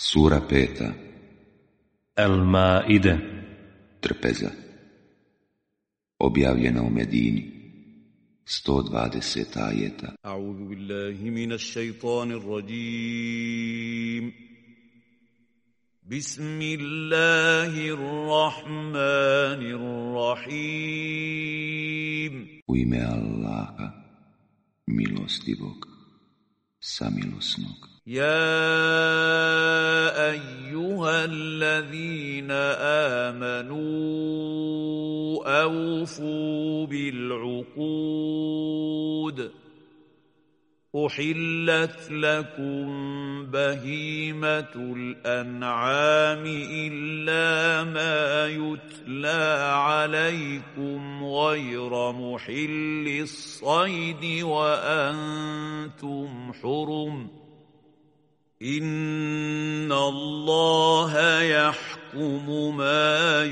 Sura 5. Al-Maide. Trpeza. Objavljena u Medini. 120 ajeta. A'udhu billahi minash shaitanir rajim. Bismillahirrahmanirrahim. U ime Allaha, milostivog, samilosnog. يا أيها الذين آمنوا أوفوا بالعقود أحلت لكم بهيمة الأنعام إلا ما يتلى عليكم غير محل الصيد وأنتم حرم إن الله يحكم ما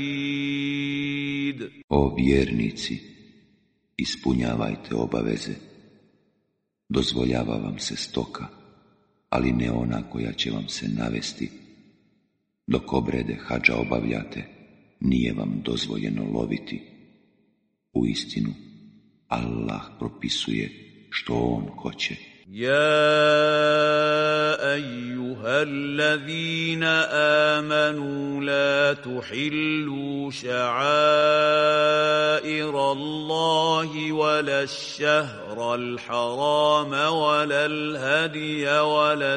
يريد. O vjernici, ispunjavajte obaveze. Dozvoljava vam se stoka, ali ne ona koja će vam se navesti. Dok obrede hadža obavljate, nije vam dozvoljeno loviti. Uistinu, Allah propisuje što on hoće. يا أيها الذين آمنوا لا تحلوا شعائر الله ولا الشهر الحرام ولا الهدي ولا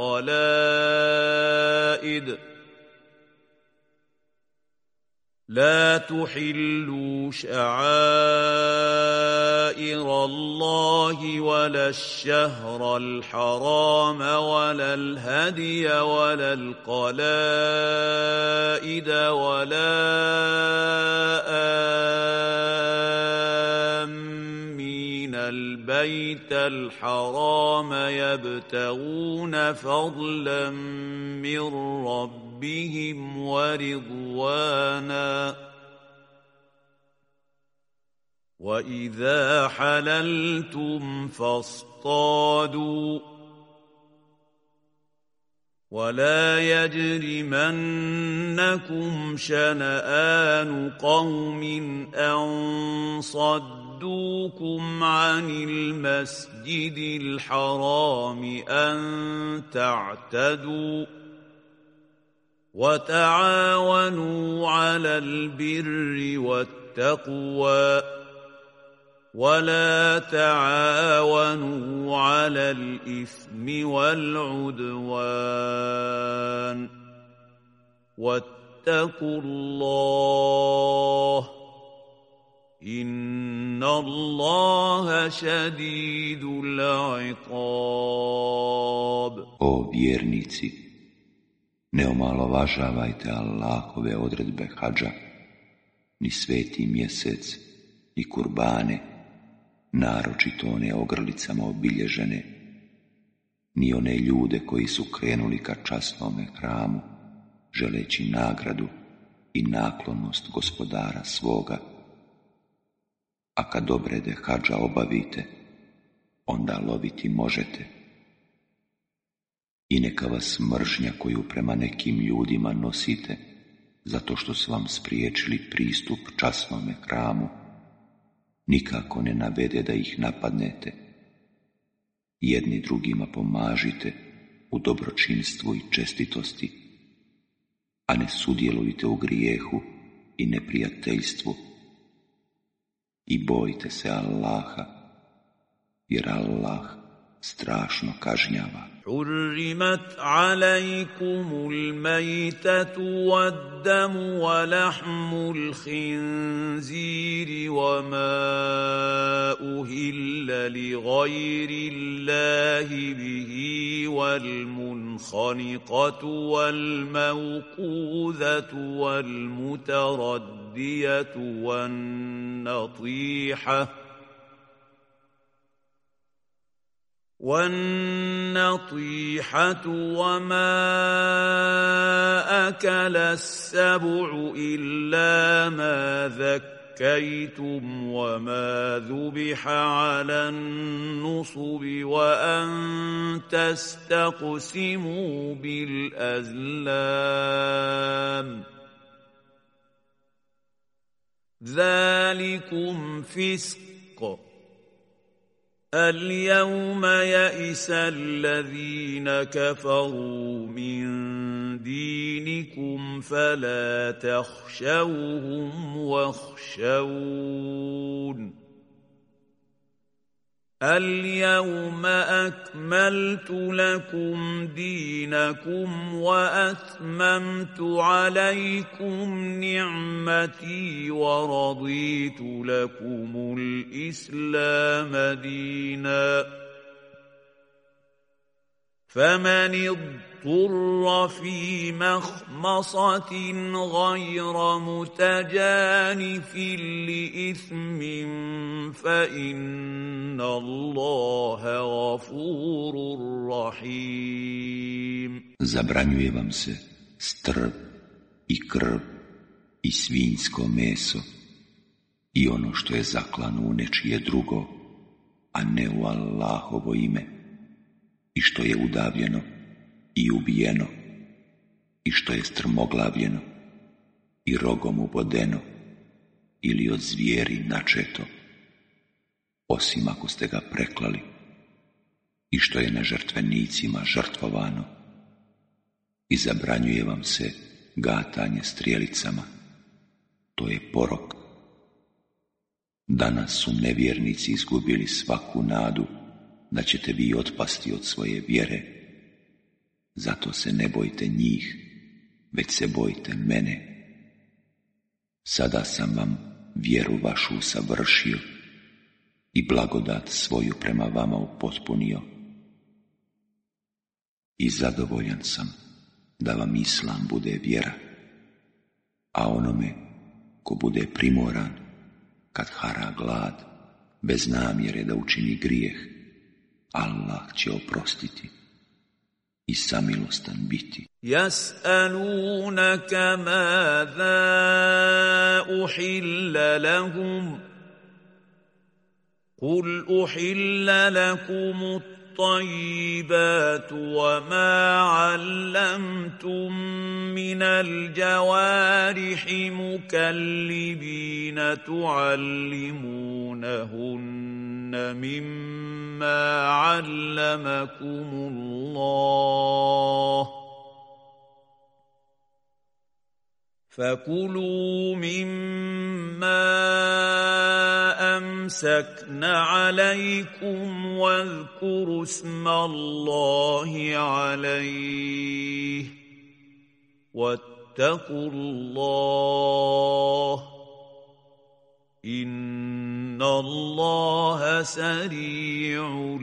القلائد لا تحلوا شعائر الله ولا الشهر الحرام ولا الهدي ولا القلائد ولا آمين البيت الحرام يبتغون فضلا من ربهم ورضوانا وإذا حللتم فاصطادوا ولا يجرمنكم شنآن قوم أن صدوكم عن المسجد الحرام أن تعتدوا وتعاونوا على البر والتقوى ولا تعاونوا على الإثم والعدوان واتقوا الله إن الله شديد العقاب. O vjernici, ne omalovažavajte Allahove odredbe hadža, ni sveti mjesec, ni kurbane, naročito one ogrlicama obilježene, ni one ljude koji su krenuli ka časnome hramu, želeći nagradu i naklonost gospodara svoga. A kad obrede hadža obavite, onda loviti možete. I neka vas mržnja koju prema nekim ljudima nosite, zato što su vam spriječili pristup časnome hramu, nikako ne navede da ih napadnete. Jedni drugima pomažite u dobročinstvu i čestitosti, a ne sudjelujte u grijehu i neprijateljstvu. I bojte se Allaha, jer Allah strašno kažnjava. حرمت عليكم الميتة والدم ولحم الخنزير وما أهل لغير الله به والمنخنقة والموقوذة والمتردية والنطيحة وما أكل السبع إلا ما ذكرتم زكيتم وما ذبح على النصب وأن تستقسموا بالأزلام ذلكم فسق اليوم يئس الذين كفروا من دينكم فلا تخشوهم واخشون اليوم أكملت لكم دينكم وأتممت عليكم نعمتي ورضيت لكم الإسلام دينا فمن اضطر في مخمصة غير متجانف لإثم فإن الله غفور رحيم. Zabranjuje vam se strv i krv i svinjsko meso i ono što je zaklano u nečije drugo, a ne u Allahovo ime, i što je udavljeno i ubijeno, i što je strmoglavljeno i rogom ubodeno ili od zvijeri načeto, osim ako ste ga preklali, i što je na žrtvenicima žrtvovano, i zabranjuje vam se gatanje strijelicama, to je porok. Danas su nevjernici izgubili svaku nadu da ćete vi otpasti od svoje vjere, zato se ne bojte njih, već se bojte mene. Sada sam vam vjeru vašu savršio i blagodat svoju prema vama upotpunio. I zadovoljan sam da vam Islam bude vjera, a onome ko bude primoran kad hara glad, bez namjere da učini grijeh, Allah će oprostiti i samilostan biti. Yas'alunaka madha uhilla lahum قل أحل لكم الطيبات وما علمتم من الجوارح مكلبين تعلمونهن مما علمكم الله فكلوا مما أمسكن عليكم واذكروا اسم الله عليه واتقوا الله إن الله سريع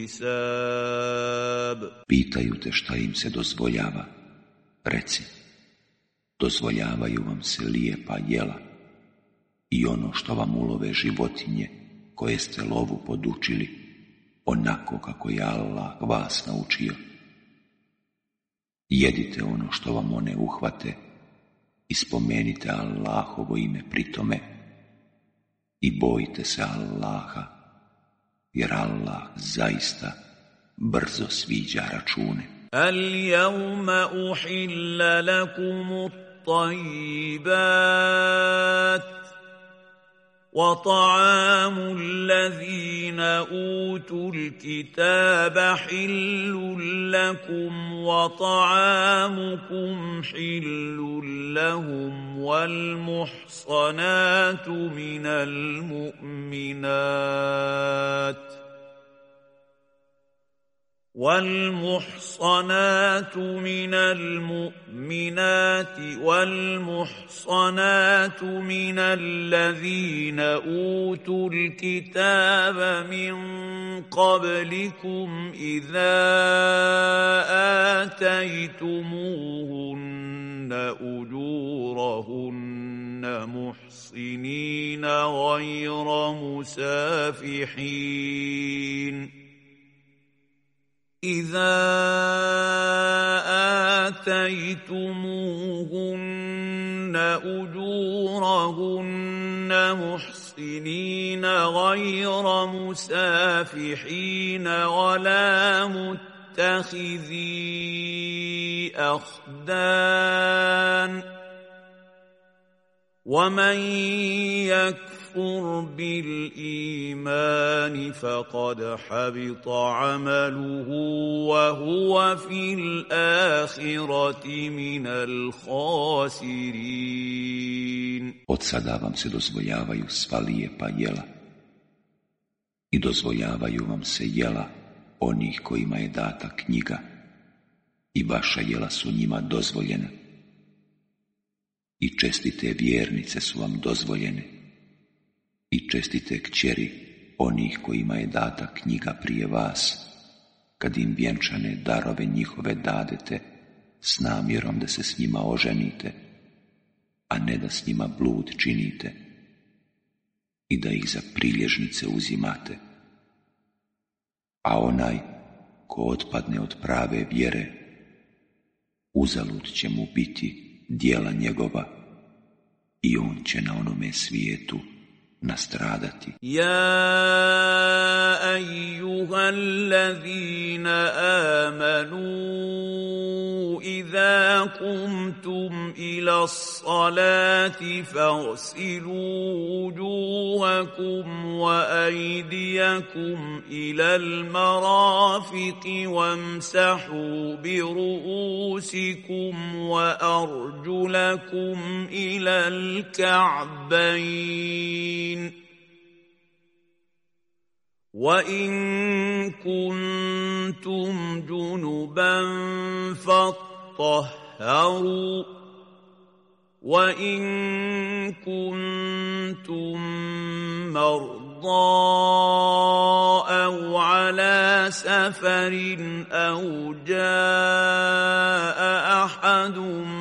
الحساب. Pitaju te šta im se dozvoljava. Reci, dozvoljavaju vam se lijepa jela i ono što vam ulove životinje koje ste lovu podučili, onako kako je Allah vas naučio. Jedite ono što vam one uhvate i spomenite Allahovo ime pri tome i bojite se Allaha, jer Allah zaista brzo sviđa račune. اليوم أحل لكم الطيبات وطعام الذين أوتوا الكتاب حل لكم وطعامكم حل لهم والمحصنات من المؤمنات والمحصنات من الذين أوتوا الكتاب من قبلكم إذا آتيتموهن أجورهن محصنين غير مسافحين إذا آتيتموهن أجورهن محصنين غير مسافحين ولا متخذي أخدان ومن يكفر بالإيمان فقد حبط عمله وهو في الآخرة من الخاسرين. Od sada vam se dozvoljavaju sva lijepa jela i dozvoljavaju vam se jela onih kojima je data knjiga i vaša jela su njima dozvoljena. I čestite vjernice su vam dozvoljene i čestite kćeri onih kojima je data knjiga prije vas, kad im vjenčane darove njihove dadete s namjerom da se s njima oženite, a ne da s njima blud činite i da ih za prilježnice uzimate. A onaj ko otpadne od prave vjere, uzalud će mu biti djela njegova i on će na onome svijetu nastradati. Ja eyyuhallazina amanu idha kumtum ila salati fagsilu wujuhakum wa aydiyakum ila al-marafiqi wamsahu bi ru'usikum wa arjulakum ila al-ka'bayn وَإِن كُنتُمْ جُنُبًا فَاطَّهَّرُوا وَإِن كُنتُم مَّرْضَىٰ أَوْ عَلَىٰ سَفَرٍ أَوْ جَاءَ أَحَدٌ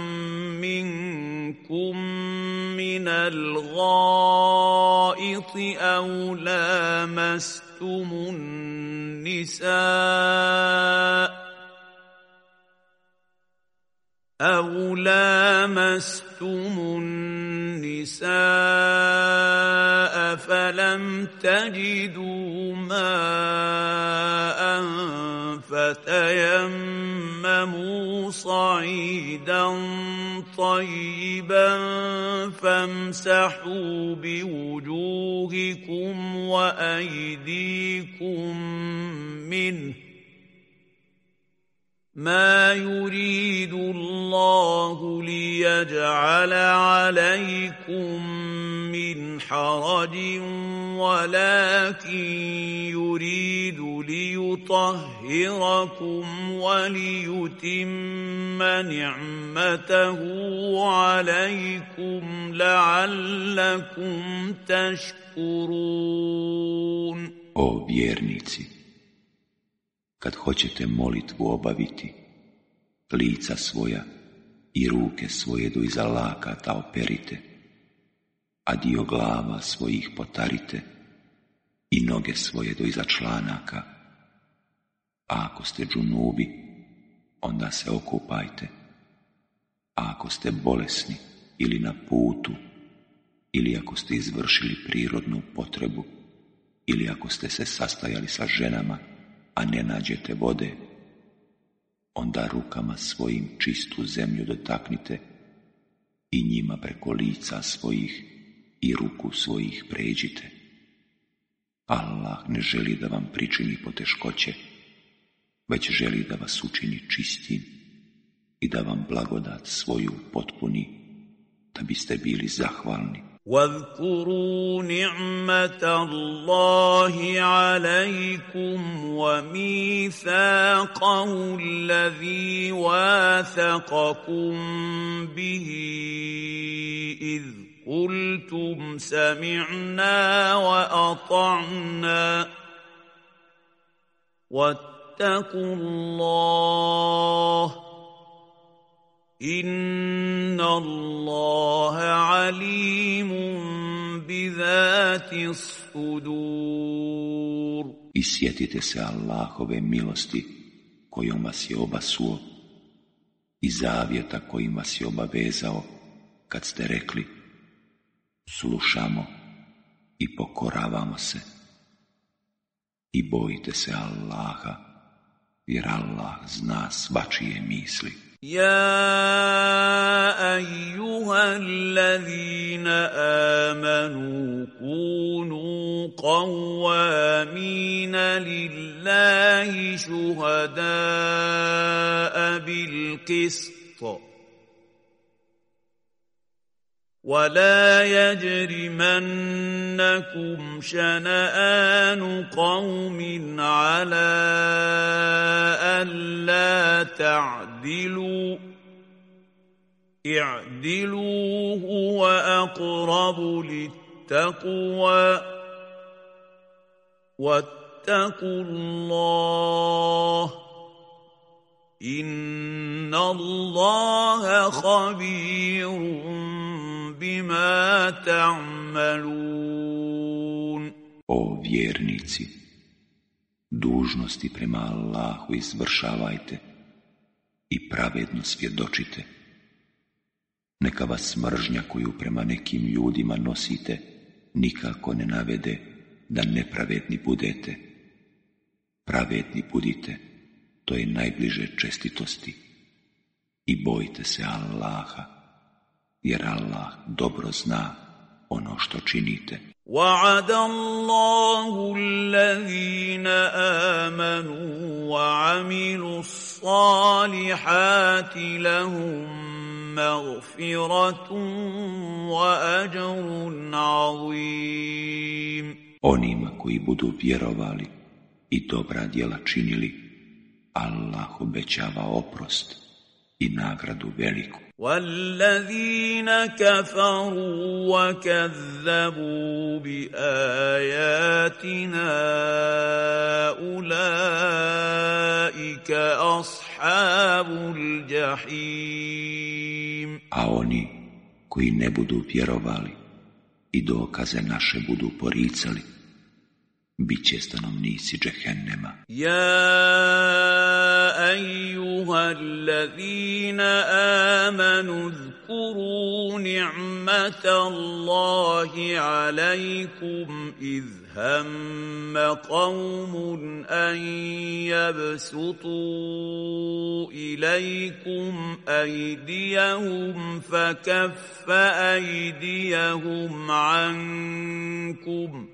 مِّنكُم مِّنَ الْغَائِطِ أَوْ لَامَسْتُمُ النِّسَاءَ فَلَمْ تَجِدُوا مَاءً فَتَيَمَّمُوا صَعِيدًا طَيِّبًا فَامْسَحُوا بِوُجُوهِكُمْ وَأَيْدِيكُمْ مِنْهُ مَا يُرِيدُ اللَّهُ لِيَجْعَلَ عَلَيْكُمْ مِنْ حَرَجٍ وَلَكِنْ يُرِيدُ لِيُطَهِّرَكُمْ وَلِيُتِمَّ نِعْمَتَهُ عَلَيْكُمْ لَعَلَّكُمْ تَشْكُرُونَ. O vjernici, kad hoćete molitvu obaviti, lica svoja i ruke svoje do iza lakata operite, a dio glava svojih potarite i noge svoje do iza članaka. A ako ste džunubi, onda se okupajte. A ako ste bolesni ili na putu, ili ako ste izvršili prirodnu potrebu, ili ako ste se sastajali sa ženama, a ne nađete vode, onda rukama svojim čistu zemlju dotaknite i njima preko lica svojih i ruku svojih pređite. Allah ne želi da vam pričini poteškoće, već želi da vas učini čistim i da vam blagodat svoju potpuni, da biste bili zahvalni. واذكروا نعمة الله عليكم وميثاقه الذي واثقكم به إذ قلتم سمعنا وأطعنا واتقوا الله إن الله عليم بذات الصدور. I sjetite se Allahove milosti kojom vas je obasuo i zavjeta kojim vas je obavezao kad ste rekli slušamo i pokoravamo se. I bojite se Allaha, jer Allah zna svačije misli. يا أيها الذين آمنوا كونوا قوامين لله شهداء بالقسط ولا يجرمنكم شنآن قوم على ألا تعدلوا اعدلوا هو أقرب للتقوى واتقوا الله إن الله خبير بما تعملون. O vjernici, dužnosti prema Allahu izvršavajte i pravedno svjedočite. Neka vas mržnja koju prema nekim ljudima nosite nikako ne navede da nepravedni budete. Pravedni budite, to je najbliže čestitosti. I bojte se Allaha, jer Allah dobro zna ono što činite. وعد الله الذين آمنوا وعملوا الصالحات لهم مغفرة وأجر عظيم. Onima koji budu vjerovali i dobra djela činili, Allah obećava oprost i nagradu veliku. والذين كفروا وكذبوا بآياتنا أولئك أصحاب الجحيم. A oni koji ne budu vjerovali i dokaze naše budu poricali, bit će stanovnici džehennema. يا أيها الذين آمنوا اذكروا نعمة الله عليكم إذ هم قوم أن يبسطوا إليكم أيديهم فكف أيديهم عنكم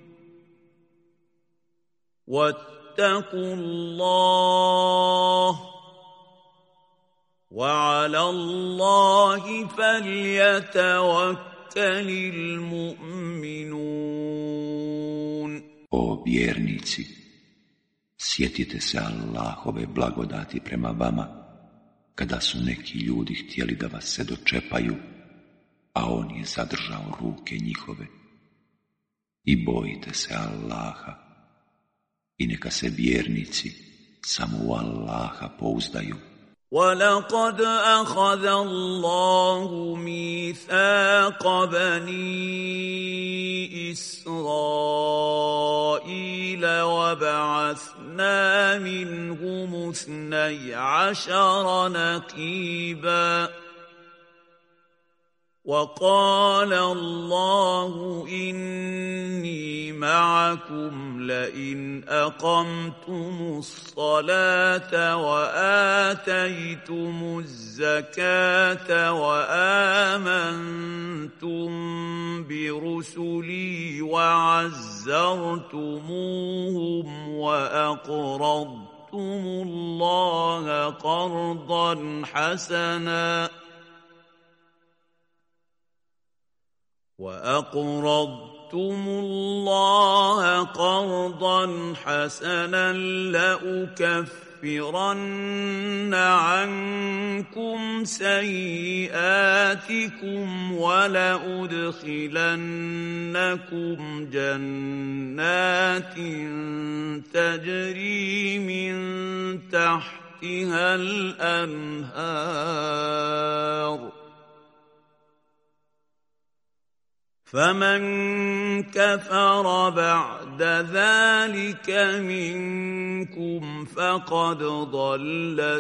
واتقوا الله وعلى الله فليتوكل المؤمنون. O vjernici, sjetite se Allahove blagodati prema vama, kada su neki ljudi htjeli da vas se dočepaju, a on je zadržao ruke njihove. I bojite se Allaha, i neka se vjernici samo u Allaha pouzdaju. وَلَقَدْ أَخَذَ اللَّهُ مِيثَاقَ بَنِي إِسْرَائِيلَ وَبَعَثْنَا مِنْهُمُ 12 نَقِيبًا وَقَالَ اللَّهُ إِنِّي مَعَكُمْ لَئِنْ أَقَمْتُمُ الصَّلَاةَ وَآتَيْتُمُ الزَّكَاةَ وَآمَنْتُمْ بِرُسُلِي وَعَزَّرْتُمُوهُمْ وَأَقْرَضْتُمُ اللَّهَ قَرْضًا حَسَنًا لأكفرن عنكم سيئاتكم ولأدخلنكم جنات تجري من تحتها الأنهار فمن كفر بعد ذلك منكم فقد ضل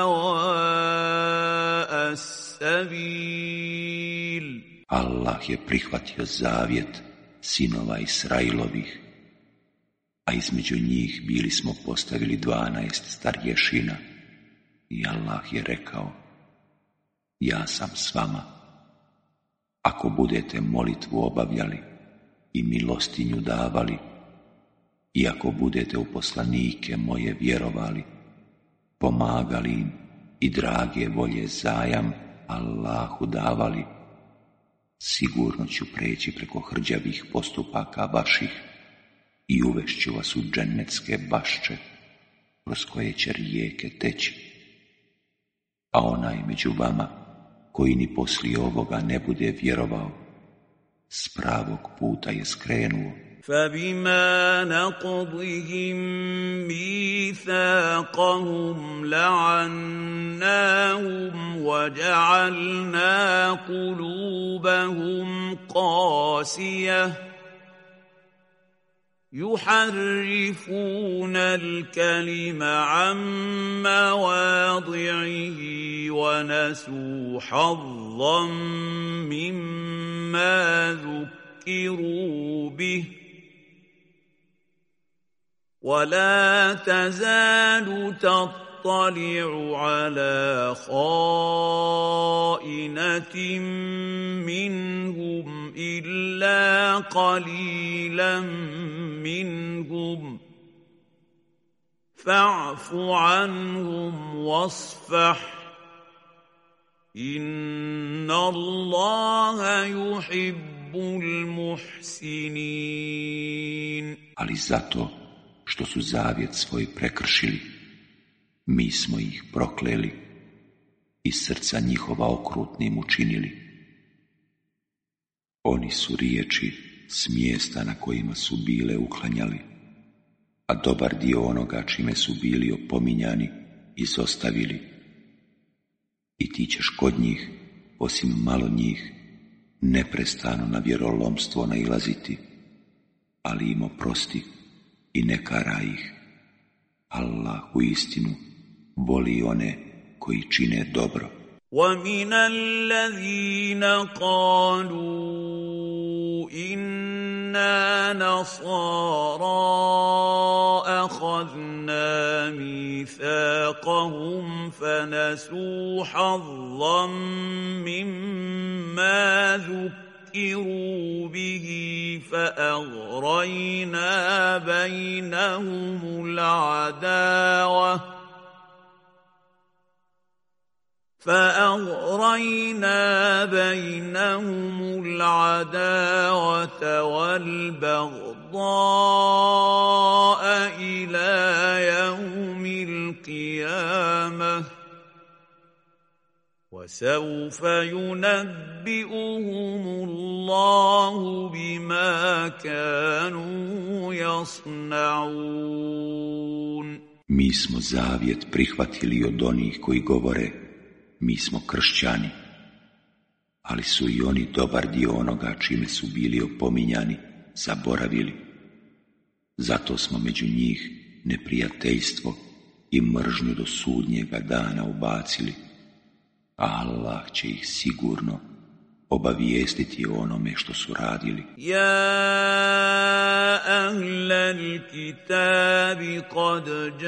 سواء السبيل. Allah je prihvatio zavjet sinova Israilovih, a između njih bili smo postavili 12 starješina i Allah je rekao: ja sam s vama. Ako budete molitvu obavljali i milostinju davali, i ako budete u poslanike moje vjerovali, pomagali im i drage volje zajam Allahu davali, sigurno ću preći preko hrđavih postupaka vaših i uvešću vas u džennetske bašče, kroz koje će rijeke teći. A onaj među vama koji ni poslije ovoga ne bude vjerovao, s pravog puta je skrenuo. فَبِمَا نَقْضِهِم مِّيثَاقَهُمْ لَعَنَّاهُمْ وَجَعَلْنَا قُلُوبَهُمْ قَاسِيَةً يُحَرِّفُونَ الْكَلِمَ عَن مَّوَاضِعِهِ وَنَسُوا حَظًّا مِّمَّا ذُكِّرُوا بِهِ وَلَا تَزَالُ تَطَّلِعُ عَلَى خَائِنَةٍ مِّنْهُمْ إِلَّا قَلِيلًا مِّنْهُمْ فَاعْفُ عَنْهُمْ وَاصْفَحْ إِنَّ اللَّهَ يُحِبُّ الْمُحْسِنِينَ. Ali zato što su zavjet svoj prekršili, mi smo ih prokleli i srca njihova okrutnim učinili. Oni su riječi s mjesta na kojima su bile uklanjali, a dobar dio onoga čime su bili opominjani izostavili. I ti ćeš kod njih, osim malo njih, neprestano na vjerolomstvo nailaziti, ali im oprosti i ne karaj ih. Allah uistinu voli one koji čine dobro. وَمِنَ الَّذِينَ قَالُوا إِنَّا نَصَارَىٰ أَخَذْنَا مِيثَاقَهُمْ فَنَسُوا حَظًّا مِّمَّا ذُكِّرُوا بِهِ فَأَغْرَيْنَا بَيْنَهُمُ الْعَدَاوَةَ وَالْبَغْضَاءَ إِلَىٰ يَوْمِ الْقِيَامَةِ وَسَوْفَ يُنَبِّئُهُمُ اللَّهُ بِمَا كَانُوا يَصْنَعُونَ. Mi smo zavjet prihvatili od onih koji govore: mi smo kršćani, ali su i oni dobar dio onoga čime su bili opominjani zaboravili. Zato smo među njih neprijateljstvo i mržnju do sudnjega dana ubacili, a Allah će ih sigurno obavijestiti o onome što su radili. Ja ahlal kitabi qad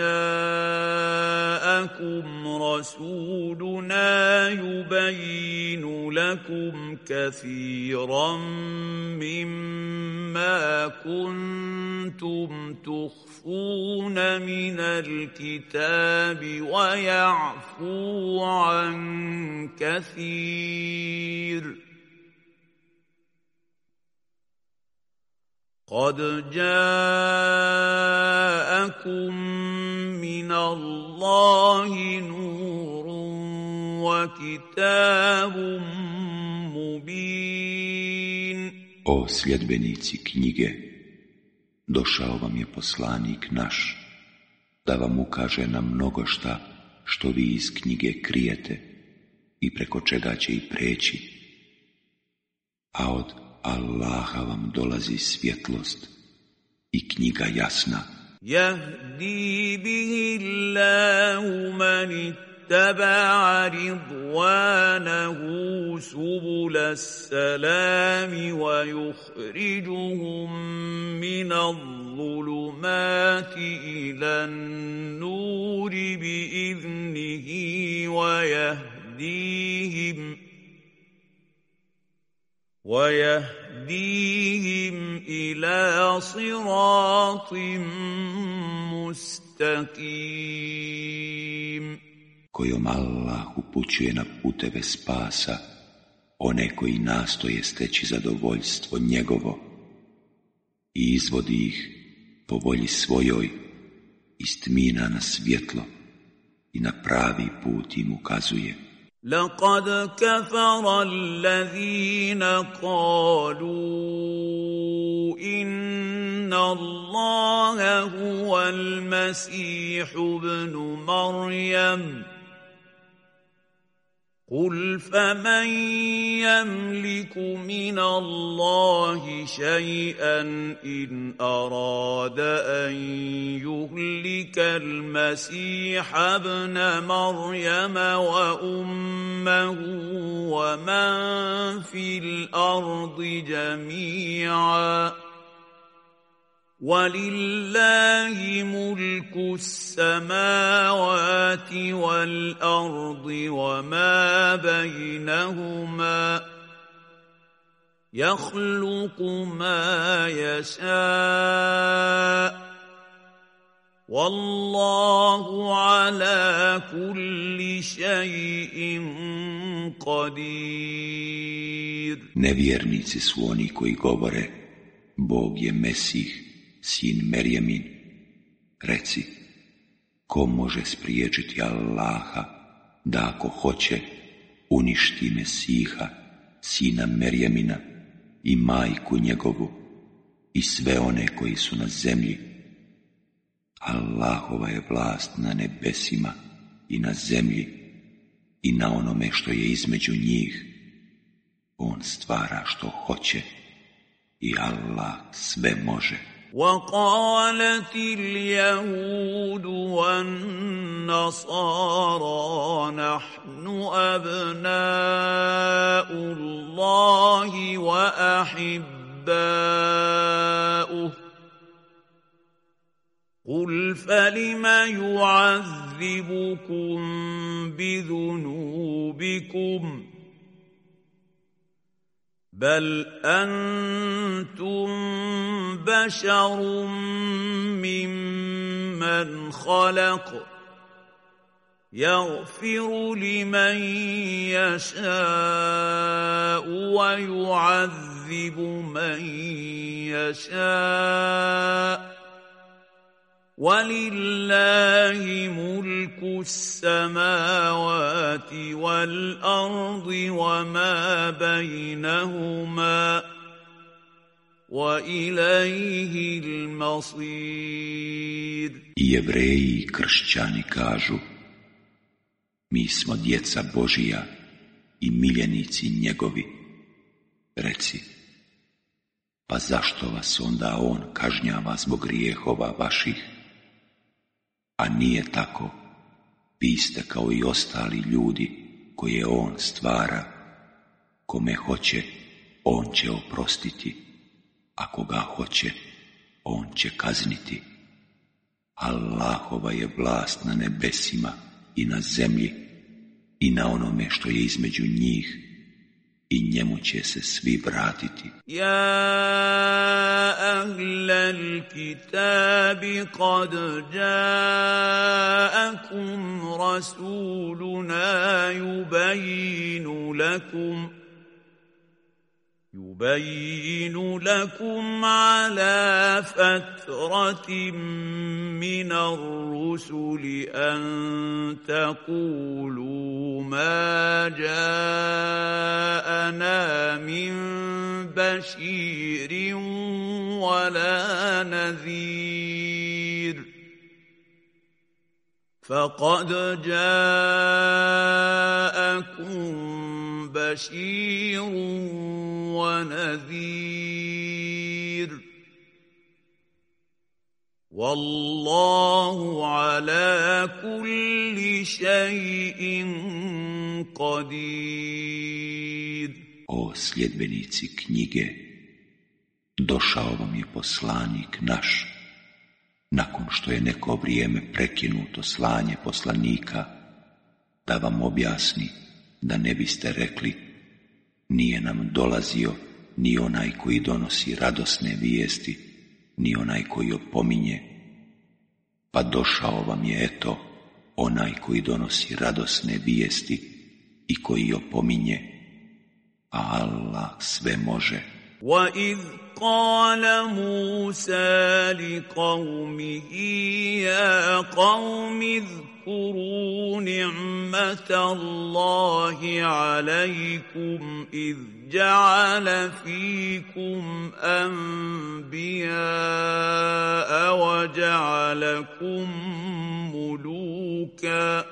ja'akum rasuluna yubayyinu lakum kathiran mimma kuntum tukhfuna min al-kitabi wa ya'fu an kathir. قَدْ جَاءَكُم مِّنَ اللَّهِ نُورٌ وَكِتَابٌ مُّبِينٌ. O sljedbenici knjige, došao vam je poslanik naš, da vam ukaže na mnogo šta što vi iz knjige krijete i preko čega će i preći. A od Allaha vam dolazi svjetlost i knjiga jasna. Yahdi bihi Allahu man اتبع رضوانه سبل السلام ويخرجهم من الظلمات إلى النور بإذنه ويهديهم إلى صراط مستقيم. Kojom Allah upućuje na puteve spasa one koji nastoje steći zadovoljstvo njegovo i izvodi ih po volji svojoj iz tmina na svjetlo i na pravi put im ukazuje. لقد كفر الذين قالوا إن الله هو المسيح ابن مريم قل فمن يملك من الله شيئا إن أراد أن يهلك المسيح ابن مريم وأمه ومن في الأرض جميعا ولله ملك السماوات والأرض وما بينهما يخلق ما يشاء والله على كل شيء قدير. Nevjernici su oni koji govore Bog je Mesih, sin Merjemin. Reci, ko može spriječiti Allaha da ako hoće uništi Mesiha, sina Merjemina i majku njegovu i sve one koji su na zemlji? Allahova je vlast na nebesima i na zemlji i na onome što je između njih. On stvara što hoće i Allah sve može. وقالت اليهود والنصارى نحن أبناء الله وأحباؤه قل فلم يعذبكم بذنوبكم بل أنتم بشر ممن خلق يغفر لمن يشاء ويعذب من يشاء ولله ملك السماوات والأرض وما بينهما وإليه المصير. I Jevreji i kršćani kažu, mi smo djeca Božija i miljenici njegovi. Reci, pa zašto vas onda on kažnjava zbog grijehova vaših? A nije tako, vi ste kao i ostali ljudi koje on stvara. Kome hoće, on će oprostiti, a koga hoće, on će kazniti. Allahova je vlast na nebesima i na zemlji i na onome što je između njih i njemu će se svi vratiti. Ja ahlal kitabi qad ja'akum rasuluna يبين لكم على فترة من الرسل أن تقولوا ما جاءنا من بشير ولا نذير فقد جاءكم بشير ونذير والله على كل شيء قدير. O sljedbenici knjige, došao vam je poslanik naš, nakon što je neko vrijeme prekinuto slanje poslanika, da vam objasni da ne biste rekli: nije nam dolazio ni onaj koji donosi radosne vijesti, ni onaj koji opominje. Pa došao vam je eto onaj koji donosi radosne vijesti i koji opominje, a Allah sve može. وَإِذْ قَالَ مُوسَى لِقَوْمِهِ يَا قَوْمِ اذْكُرُوا نِعْمَةَ اللَّهِ عَلَيْكُمْ إِذْ جَعَلَ فِيكُمْ أَنْبِيَاءَ وَجَعَلَكُمْ مُلُوكًا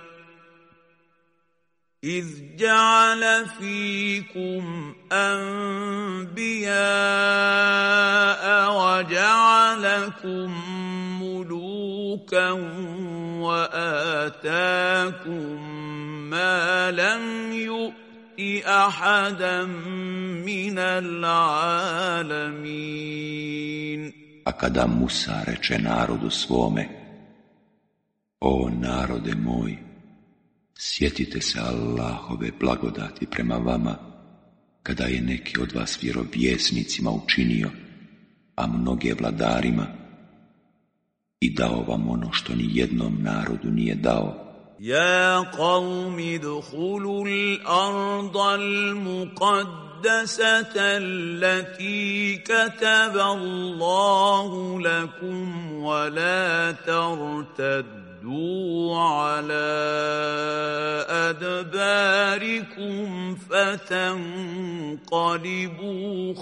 وَآتَاكُمْ مَا لَمْ يُؤْتِ أَحَدًا مِنَ الْعَالَمِينَ. A kada Musa reče narodu svome: o narode moj, sjetite se Allahove blagodati prema vama, kada je neki od vas vjerovjesnicima učinio, a mnoge vladarima, i dao vam ono što ni jednom narodu nije dao. يا قوم ادخلوا الأرض المقدسة التي كتب الله لكم ولا ترتدوا على أدباركم فتنقلبوا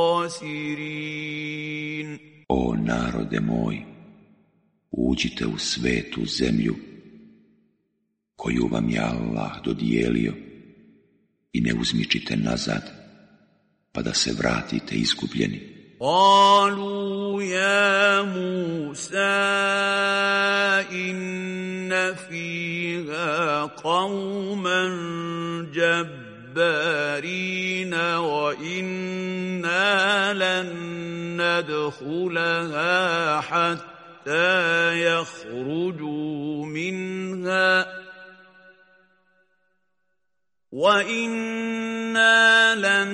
خاسرين. O narode moj, uđite u svetu zemlju koju vam je Allah dodijelio i ne uzmičite nazad, pa da se vratite izgubljeni. قالوا يا موسى إن فيها قوما جبارين وإنا لن ندخلها حتى يخرجوا منها وَإِنَّا لَن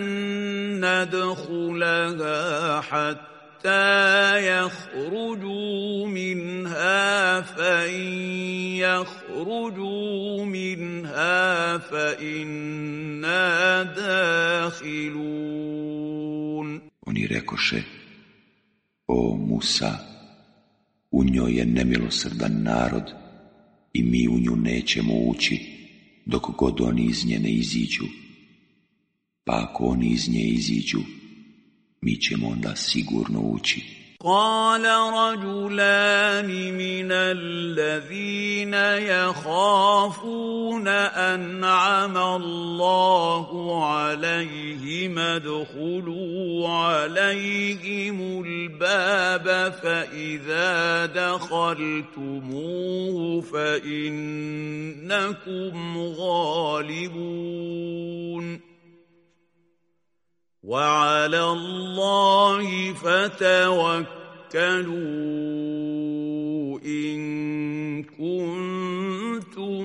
نَّدْخُلَهَا حَتَّى يَخْرُجُوا مِنْهَا فَإِن يَخْرُجُوا مِنْهَا فَإِنَّا دَاخِلُونَ. Oni rekoše: o Musa, u njoj je nemilosrdan narod i mi u nju nećemo ući dok god oni iz nje ne iziđu. Pa ako oni iz nje iziđu, mi ćemo onda sigurno ući. قال رجلان من الذين يخافون أنعم الله عليهم ادخلوا عليهم الباب فإذا دخلتموه فإنكم غالبون وعلى الله فتوكلوا إن كنتم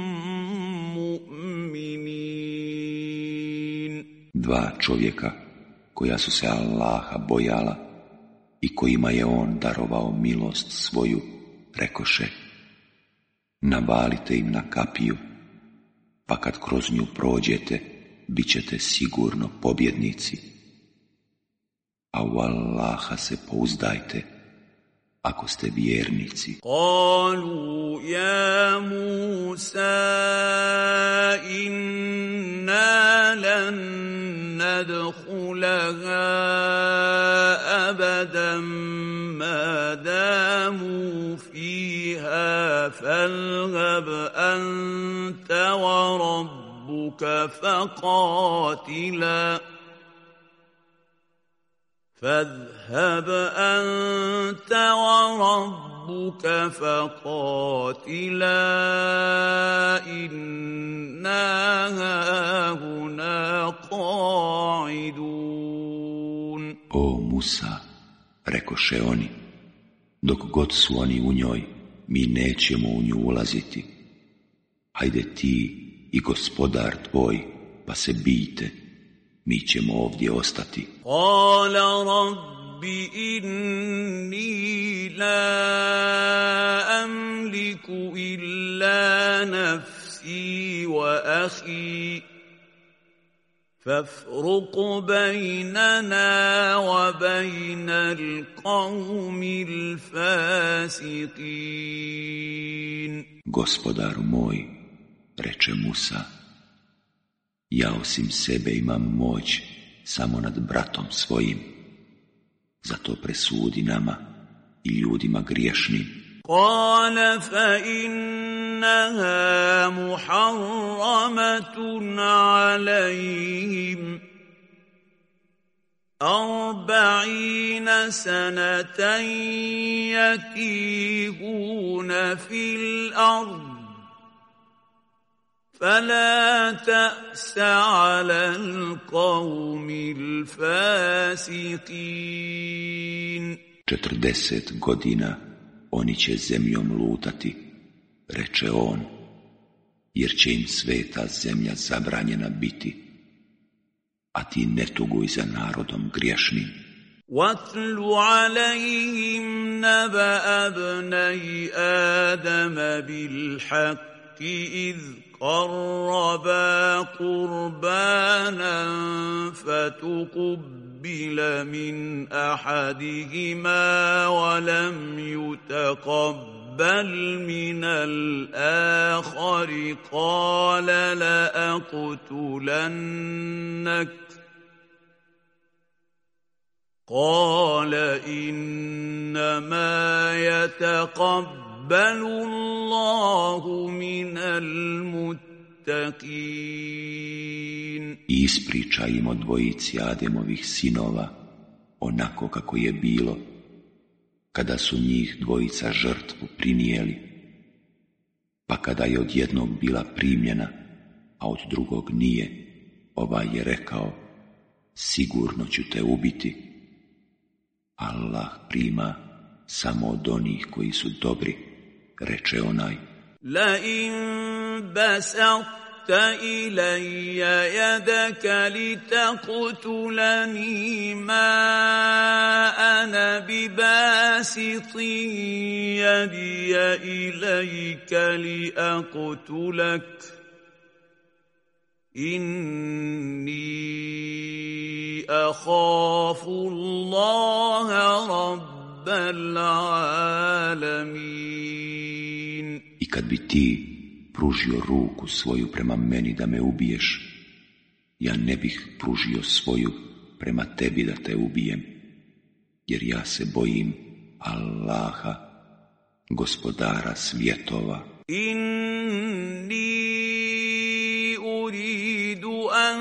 مؤمنين. Dva čovjeka koja su se Allaha bojala i kojima je on darovao milost svoju, rekoše: navalite im na kapiju, pa kad kroz nju prođete, bit ćete sigurno pobjednici. A u Allaha se pouzdajte, ako ste vjernici. Qalu ja Musa inna lan nadkhulaha abadan ma damu fiha falghab anta wa rabbuka faqatila فاذهب أنت وربك فقاتلا إنا هاهنا قاعدون. O Musa, rekoše oni, dok god su oni u njoj, mi nećemo u nju ulaziti. Hajde ti i gospodar tvoj, pa se bijte, mi ćemo ovdje ostati. Kala rabbi inni la amliku illa nafsi wa ahi, فافرق بيننا وبين القوم الفاسقين. Gospodaru moj, reče Musa, ja osim sebe imam moć samo nad bratom svojim, zato presudi nama i ljudima griješnim. قال فإنها محرمة عليهم 40 سنة يتيهون في الأرض فلا تأس على القوم الفاسقين. 40 godina oni će zemljom lutati, reče on, jer će im sveta zemlja zabranjena biti, a ti ne tuguj za narodom griješnim. وَاتْلُ عَلَيْهِمْ نَبَأَ ابْنَيْ آدَمَ بِالْحَقِّ إِذْ قَرَّبَا قُرْبَانًا فتقبل من أحدهما ولم يتقبل من الآخر قال لأقتلنك قال إنما يتقبل الله من المتقين. Ispričaj im o dvojici Ademovih sinova onako kako je bilo kada su njih dvojica žrtvu prinijeli, pa kada je od jednog bila primljena, a od drugog nije, ovaj je rekao, sigurno ću te ubiti. Allah prima samo od onih koji su dobri, reče onaj. La in basatta ilayya yadaka litaqtulani ma ana bibasitin yadiya ilayka liaqtulak inni akhafu Allaha rabbal alamin. I kad bi ti pružio ruku svoju prema meni da me ubiješ, ja ne bih pružio svoju prema tebi da te ubijem, jer ja se bojim Allaha, gospodara svjetova. Inni uridu an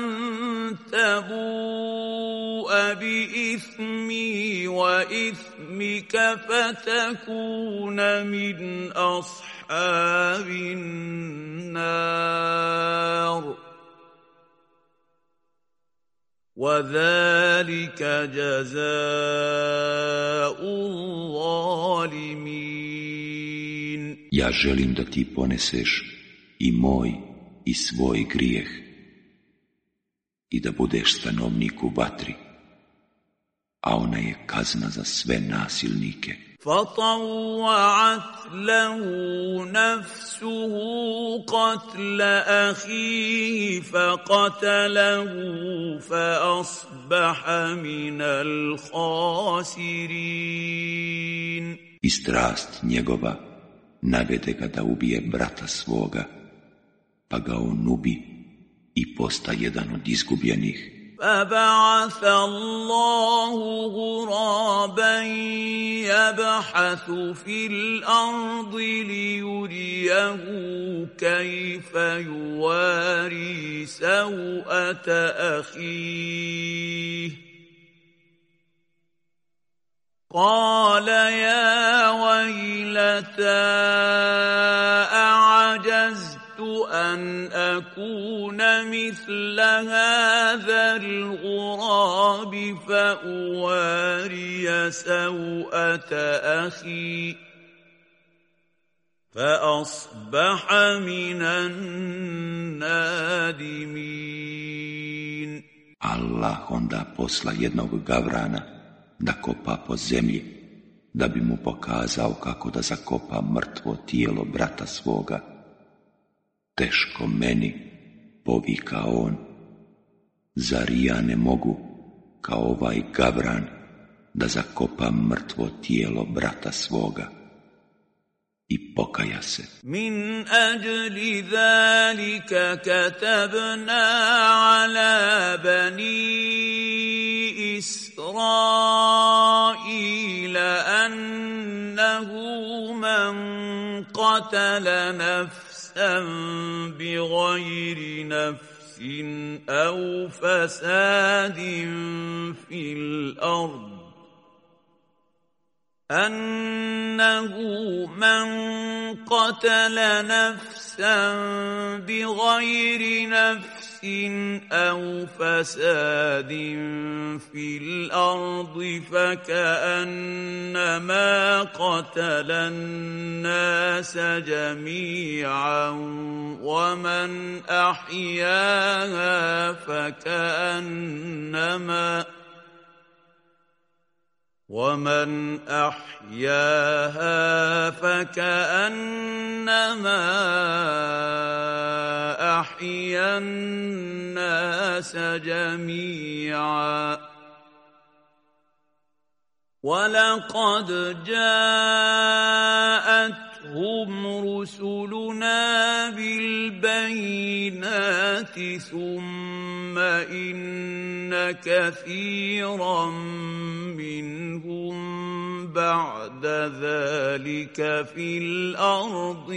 tabu'a bi ithmi wa ithmika fatakuna min ashabin nar. وَذَلِكَ جَزَاءُ الظَّالِمِينَ. Ja želim da ti poneseš i moj i svoj grijeh i da budeš stanovnik u vatri, a ona je kazna za sve nasilnike. فطوعت له نفسه قتل أخيه فقتله فأصبح من الخاسرين. I strast njegova navede ga da ubije brata svoga, pa ga on ubi i posta jedan od izgubljenih. فبعث الله غرابا يبحث في الأرض ليريه كيف يواري سوءة أخيه قال يا ويلتى أعجزت أن أكون مثل هذا الغراب فأواري سوءة أخي فأصبح من النادمين. Allah onda posla jednog gavrana da kopa po zemlji, da bi mu pokazao kako da zakopa mrtvo tijelo brata svoga. Teško meni, povika on, zar ja ne mogu, kao ovaj gavran, da zakopam mrtvo tijelo brata svoga? I pokaja se. Min ajli zalika katabna ala bani Israila annahu man qatala nafsan bighayri nafsin aw fasadin fil ard أنه من قتل نفسا بغير نفس أو فساد في الأرض فكأنما قتل الناس جميعا ومن أحياها فكأنما أحيا الناس جميعا ولقد جاءتهم رسلنا بالبينات ثم إن كثيرا منهم بعد ذلك في الأرض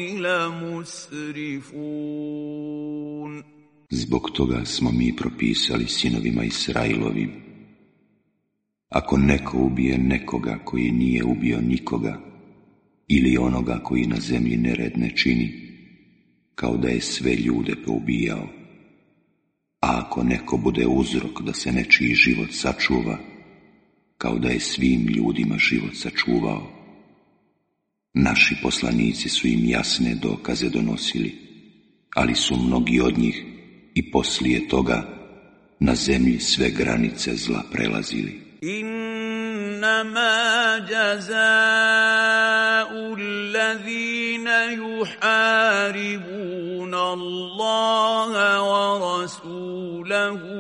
لمسرفون. Zbog toga smo mi propisali sinovima Israilovim: ako neko ubije nekoga koji nije ubio nikoga, ili onoga koji na zemlji nered ne čini, kao da je sve ljude poubijao, a ako neko bude uzrok da se nečiji život sačuva, kao da je svim ljudima život sačuvao. Naši poslanici su im jasne dokaze donosili, ali su mnogi od njih i poslije toga na zemlji sve granice zla prelazili. إنما جزاء الذين يحاربون الله ورسوله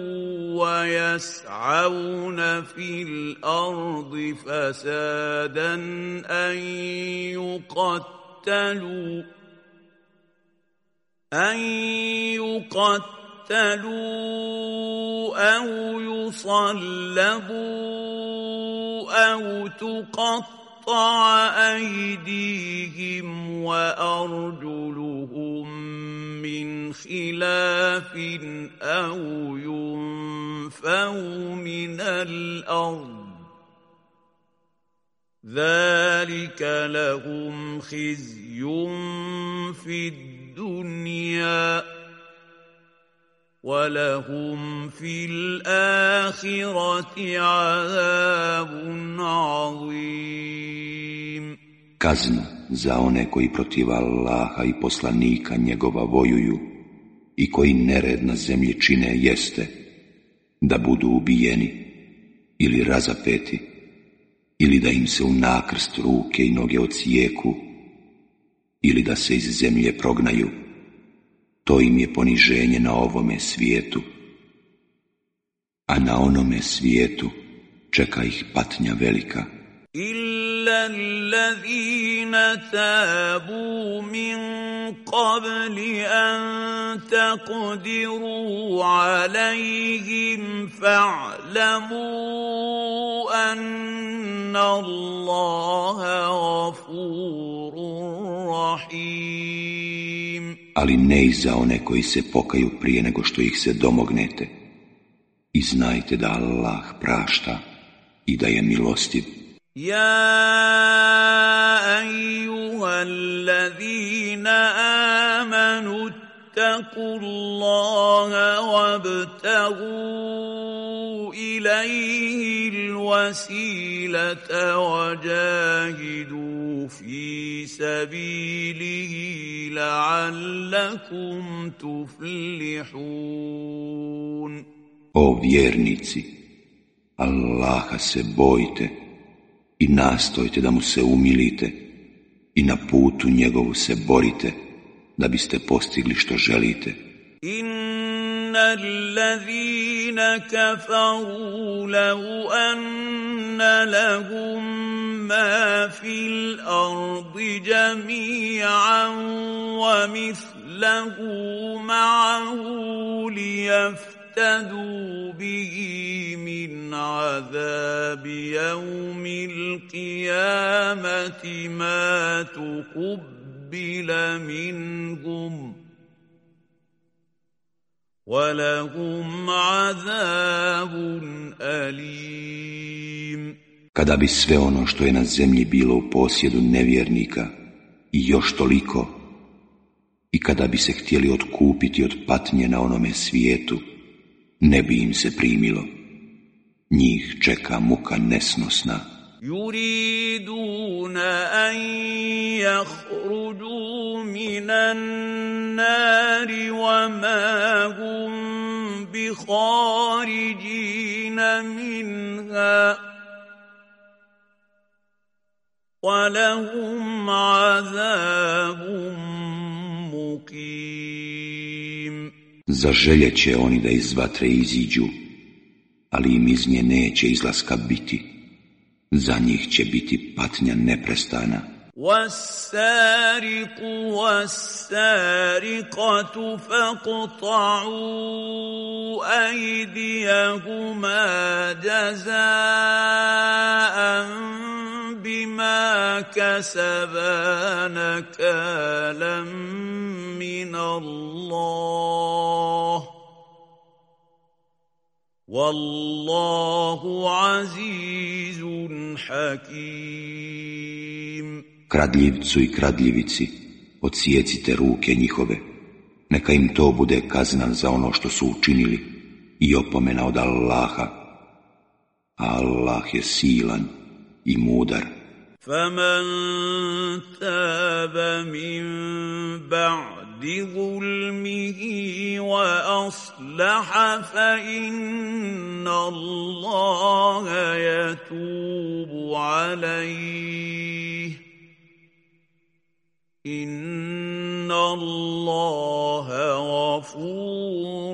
ويسعون في الأرض فسادا أن يقتلوا أو يصلبوا أو تقطع أيديهم وأرجلهم من خلاف أو ينفوا من الأرض ذلك لهم خزي في الدنيا وَلَهُمْ فِي الْآخِرَةِ عَذَابٌ عَظِيمٌ. Kazna za one koji protiv Allaha i poslanika njegova vojuju i koji nered na zemlji čine jeste da budu ubijeni ili razapeti ili da im se u nakrst ruke i noge odsijeku ili da se iz zemlje prognaju. To im je poniženje na ovome svijetu, a na onome svijetu čeka ih patnja velika. إِلَّا الَّذِينَ تَابُوا مِنْ قَبْلِ أَنْ تَقْدِرُوا عَلَيْهِمْ فَاعْلَمُوا أَنَّ اللَّهَ غَفُورٌ رَحِيمٌ. Ali ne i za one koji se pokaju prije nego što ih se domognete. I znajte da Allah prašta i da je milostiv. يا أيها الذين آمنوا اتقوا الله وابتغوا إليه الوسيلة وجاهدوا في سبيله لعلكم تفلحون. O vjernici, Allaha se bojte i nastojte da mu se umilite i na putu njegovu se borite da biste postigli što želite. Inna allazina kafaru law anna lahum ma fil ardi jami'an wa mithlahu ma'ahu liyaftadu bihi min azabi yawmil qiyamati ma tuqabbala minhum وَلَهُمْ عَذَابٌ أَلِيمٌ. Kada bi sve ono što je na zemlji bilo u posjedu nevjernika i još toliko, i kada bi se htjeli otkupiti od patnje na onome svijetu, ne bi im se primilo. Njih čeka muka nesnosna. يُرِيدُونَ أَن يَخْرُجُوا مِنَ النَّارِ وَمَا هُمْ بِخَارِجِينَ مِنْهَا وَلَهُمْ عَذَابٌ مُقِيمٌ. Zaželjet će oni da iz vatre iziđu, ali im iz nje neće izlaska biti. Za njih će biti patnja neprestana. وَالسَّارِقُ وَالسَّارِقَةُ فَاقْطَعُوا أَيْدِيَهُمَا جَزَاءً بِمَا كَسَبَا نَكَالًا مِّنَ اللَّهِ وَاللَّهُ عَزِيزٌ حَكِيمٌ. Kradljivcu i kradljivici odsijecite ruke njihove, neka im to bude kazna za ono što su učinili i opomena od Allaha, a Allah je silan i mudar. فَمَن تَابَ مِن بَعْدِ ظُلْمِهِ وَأَصْلَحَ فَإِنَّ اللَّهَ يَتُوبُ عَلَيْهِ إِنَّ اللَّهَ غَفُورٌ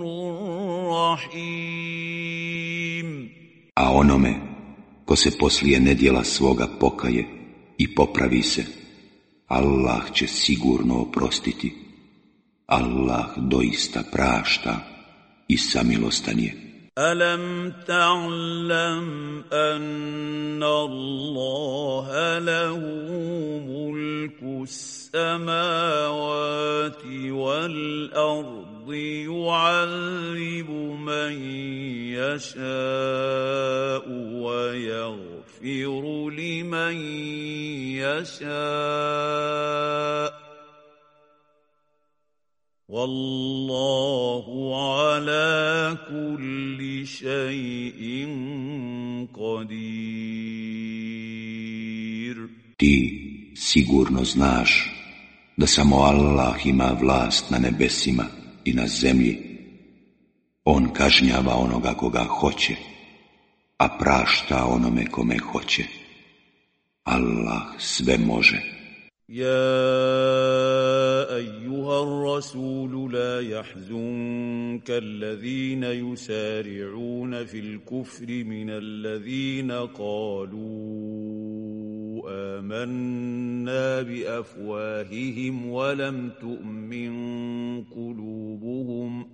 رَحِيمٌ. A onome ko se poslije nedjela svoga pokaje i popravi se, Allah će sigurno oprostiti. Allah doista prašta i samilostan je. أَلَمْ تَعْلَمْ أَنَّ اللَّهَ لَهُ مُلْكُ السَّمَاوَاتِ وَالْأَرْضِ يُعَذِّبُ مَن يَشَاءُ وَيَغْفِرُ لِمَن يَشَاءُ وَاللَّهُ عَلَى كُلِّ شَيْءٍ قَدِيرٌ. Ti sigurno znaš da samo Allah ima vlast na nebesima i na zemlji. On kažnjava onoga koga hoće, a prašta onome kome hoće. Allah sve može. يا أيها الرسول لا يحزنك الذين يسارعون في الكفر من الذين قالوا آمنا بأفواههم ولم تؤمن قلوبهم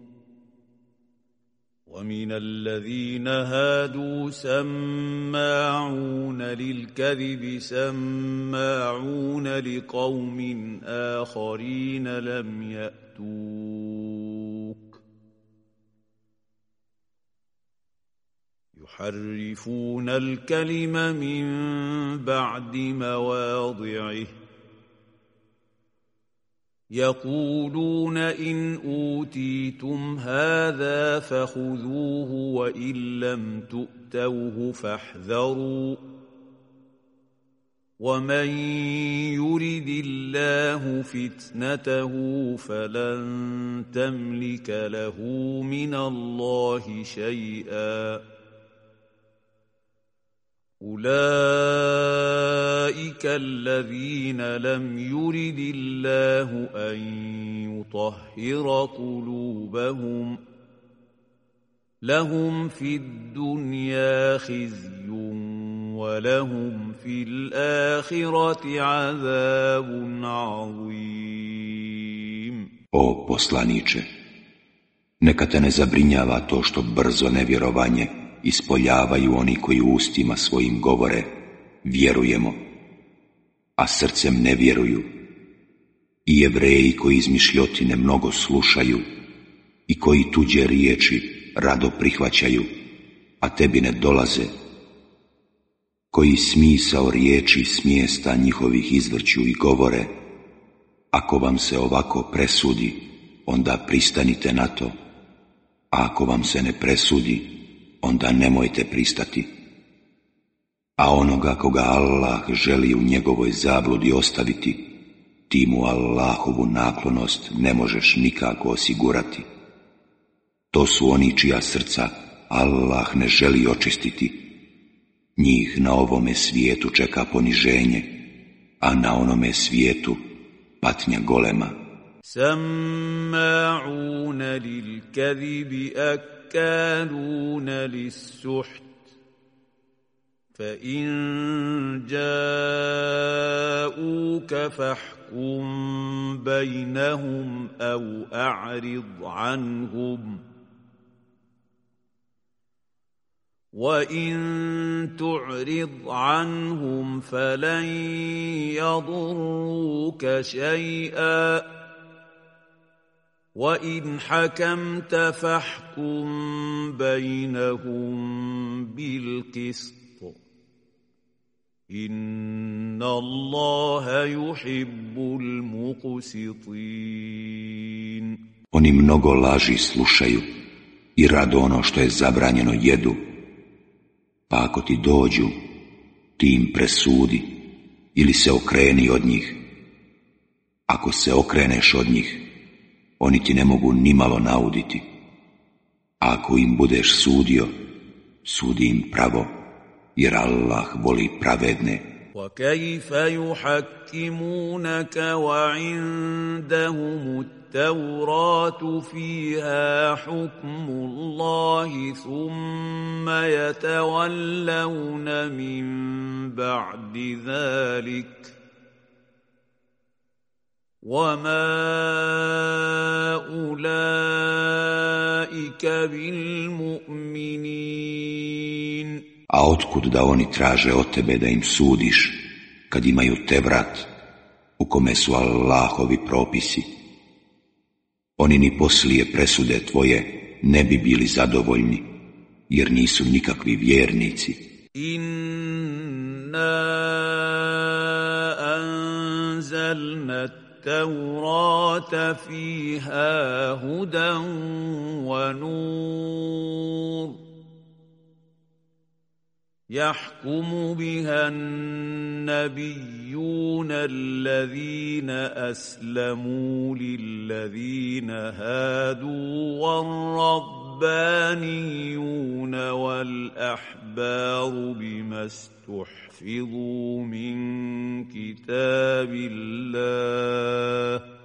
ومن الذين هادوا سماعون للكذب سماعون لقوم آخرين لم يأتوك يحرفون الكلم من بعد مواضعه يقولون إن أوتيتم هذا فخذوه وإن لم تؤتوه فاحذروا ومن يرد الله فتنته فلن تملك له من الله شيئا أولئك الذين لم يرد الله أن يطهر قلوبهم لهم في الدنيا خزي ولهم في الآخرة عذاب عظيم. O poslaniče, neka te ne zabrinjava to što brzo nevjerovanje ispoljavaju oni koji ustima svojim govore vjerujemo, a srcem ne vjeruju, i Jevreji koji izmišljotine mnogo slušaju i koji tuđe riječi rado prihvaćaju, a tebi ne dolaze, koji smisao riječi s mjesta njihovih izvrću i govore, ako vam se ovako presudi, onda pristanite na to, a ako vam se ne presudi, onda nemojte pristati. A onoga koga Allah želi u njegovoj zabludi ostaviti, ti mu Allahovu naklonost ne možeš nikako osigurati. To su oni čija srca Allah ne želi očistiti. Njih na ovome svijetu čeka poniženje, a na onome svijetu patnja golema. سماعون للكذب أكالون للسحت فإن جاءوك فاحكم بينهم أو أعرض عنهم وإن تعرض عنهم فلن يضروك شيئا وإن حكمت فاحكم بينهم بالقسط إن الله يحب المقسطين. Oni mnogo laži slušaju i rado ono što je zabranjeno jedu. Pa ako ti dođu, ti im presudi ili se okreni od njih. Ako se okreneš od njih, oni ti ne mogu nimalo nauditi. A ako im budeš sudio, sudi im pravo, jer Allah voli pravedne. وَكَيْفَ يُحَكِّمُونَكَ وَعِندَهُمُ التوراة فيها حكم الله ثم يتولون من بعد ذلك وما أولئك بالمؤمنين. A otkud da oni traže od tebe da im sudiš kad imaju Tevrat u kome su Allahovi propisi? Oni ni poslije presude tvoje ne bi bili zadovoljni, jer nisu nikakvi vjernici. Inna anzalna at-taurata fiha hudan wa nur يحكم بها النبيون الذين أسلموا للذين هادوا والربانيون والأحبار بما استحفظوا من كتاب الله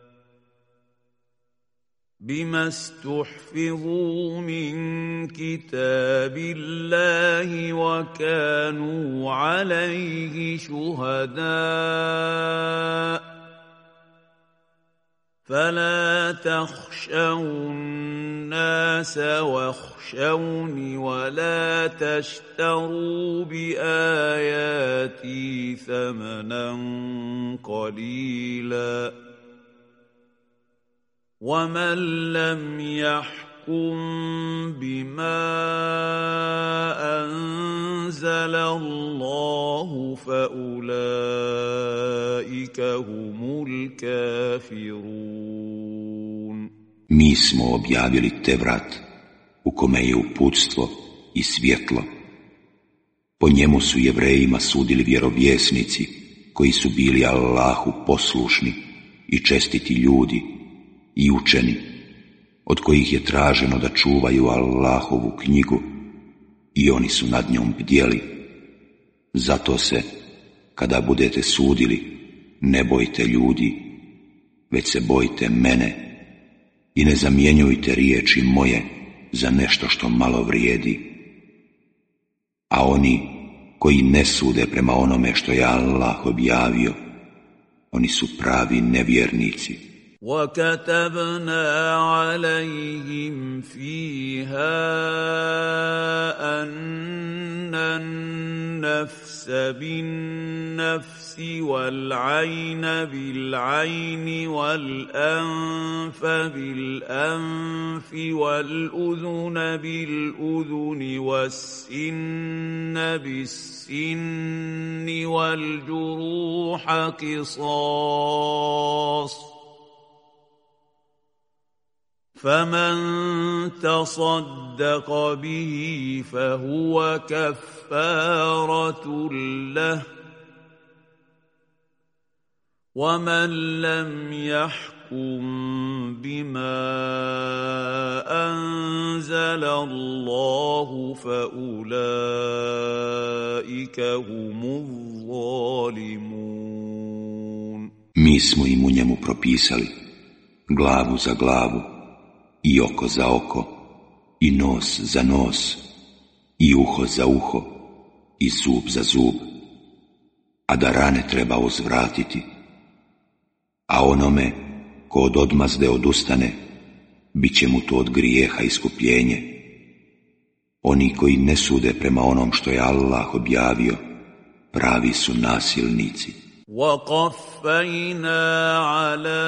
بما استحفظوا من كتاب الله وكانوا عليه شهداء فلا تخشوا الناس واخشوني ولا تشتروا بآياتي ثمنا قليلا ومن لم يحكم بما فأولئك هم الكافرون. Mi smo objavili Tevrat, u kome je uputstvo i svjetlo. Po njemu su Jevrejima sudili vjerovjesnici, koji su bili Allahu poslušni i čestiti ljudi i učeni, od kojih je traženo da čuvaju Allahovu knjigu i oni su nad njom bdjeli. Zato se, kada budete sudili, ne bojte ljudi, već se bojte mene i ne zamjenjujte riječi moje za nešto što malo vrijedi. A oni koji ne sude prema onome što je Allah objavio, oni su pravi nevjernici. وَكَتَبْنَا عَلَيْهِمْ فِيهَا أَنَّ النَّفْسَ بِالنَّفْسِ وَالْعَيْنَ بِالْعَيْنِ وَالْأَنفَ بِالْأَنفِ وَالْأُذُنَ بِالْأُذُنِ وَالسِّنَّ بِالسِّنِّ وَالْجُرُوحَ قِصَاصٌ فمن تصدق به فهو كفارة له ومن لم يحكم بما أنزل الله فأولئك هم الظالمون. Mi smo im u njemu propisali glavu za glavu i oko za oko, i nos za nos, i uho za uho, i zub za zub, a da rane treba uzvratiti. A onome ko od odmazde odustane, bit će mu to od grijeha iskupljenje. Oni koji ne sude prema onom što je Allah objavio, pravi su nasilnici. وَقَفَّيْنَا عَلَى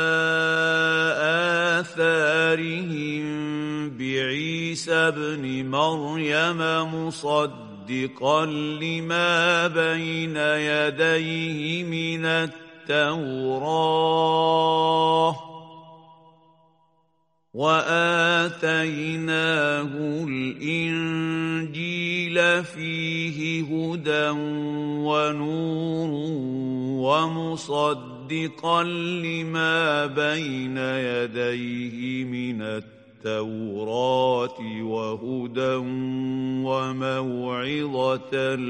آثَارِهِمْ بِعِيسَى ابْنِ مَرْيَمَ مُصَدِّقًا لِمَا بَيْنَ يَدَيْهِ مِنَ التَّوْرَاةِ وَآتَيْنَاهُ الْإِنْجِيلَ فِيهِ هُدًى وَنُورٌ وَمُصَدِّقًا لِمَا بَيْنَ يَدَيْهِ مِنَ التَّوْرَاةِ وَهُدًى وَمَوْعِظَةً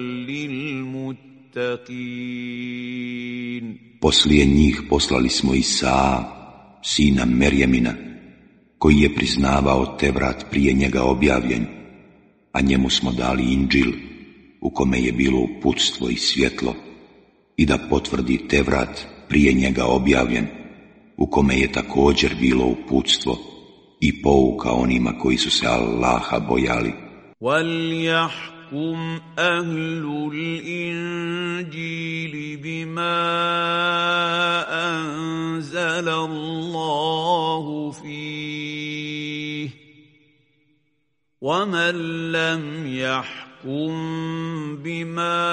لِلْمُتَّقِينَ. Poslije njih poslali smo Isaa, sina Merjemina, koji je priznavao Tevrat prije njega objavljen, a njemu smo dali Inđil, u kome je bilo uputstvo i svjetlo, i da potvrdi Tevrat prije njega objavljen, u kome je također bilo uputstvo i pouka onima koji su se Allaha bojali. وَلْيَحْكُمْ أَهْلُ الْإِنْجِيلِ بِمَا أَنزَلَ اللَّهُ فِيهِ وَمَنْ لَمْ يَحْكُمْ بِمَا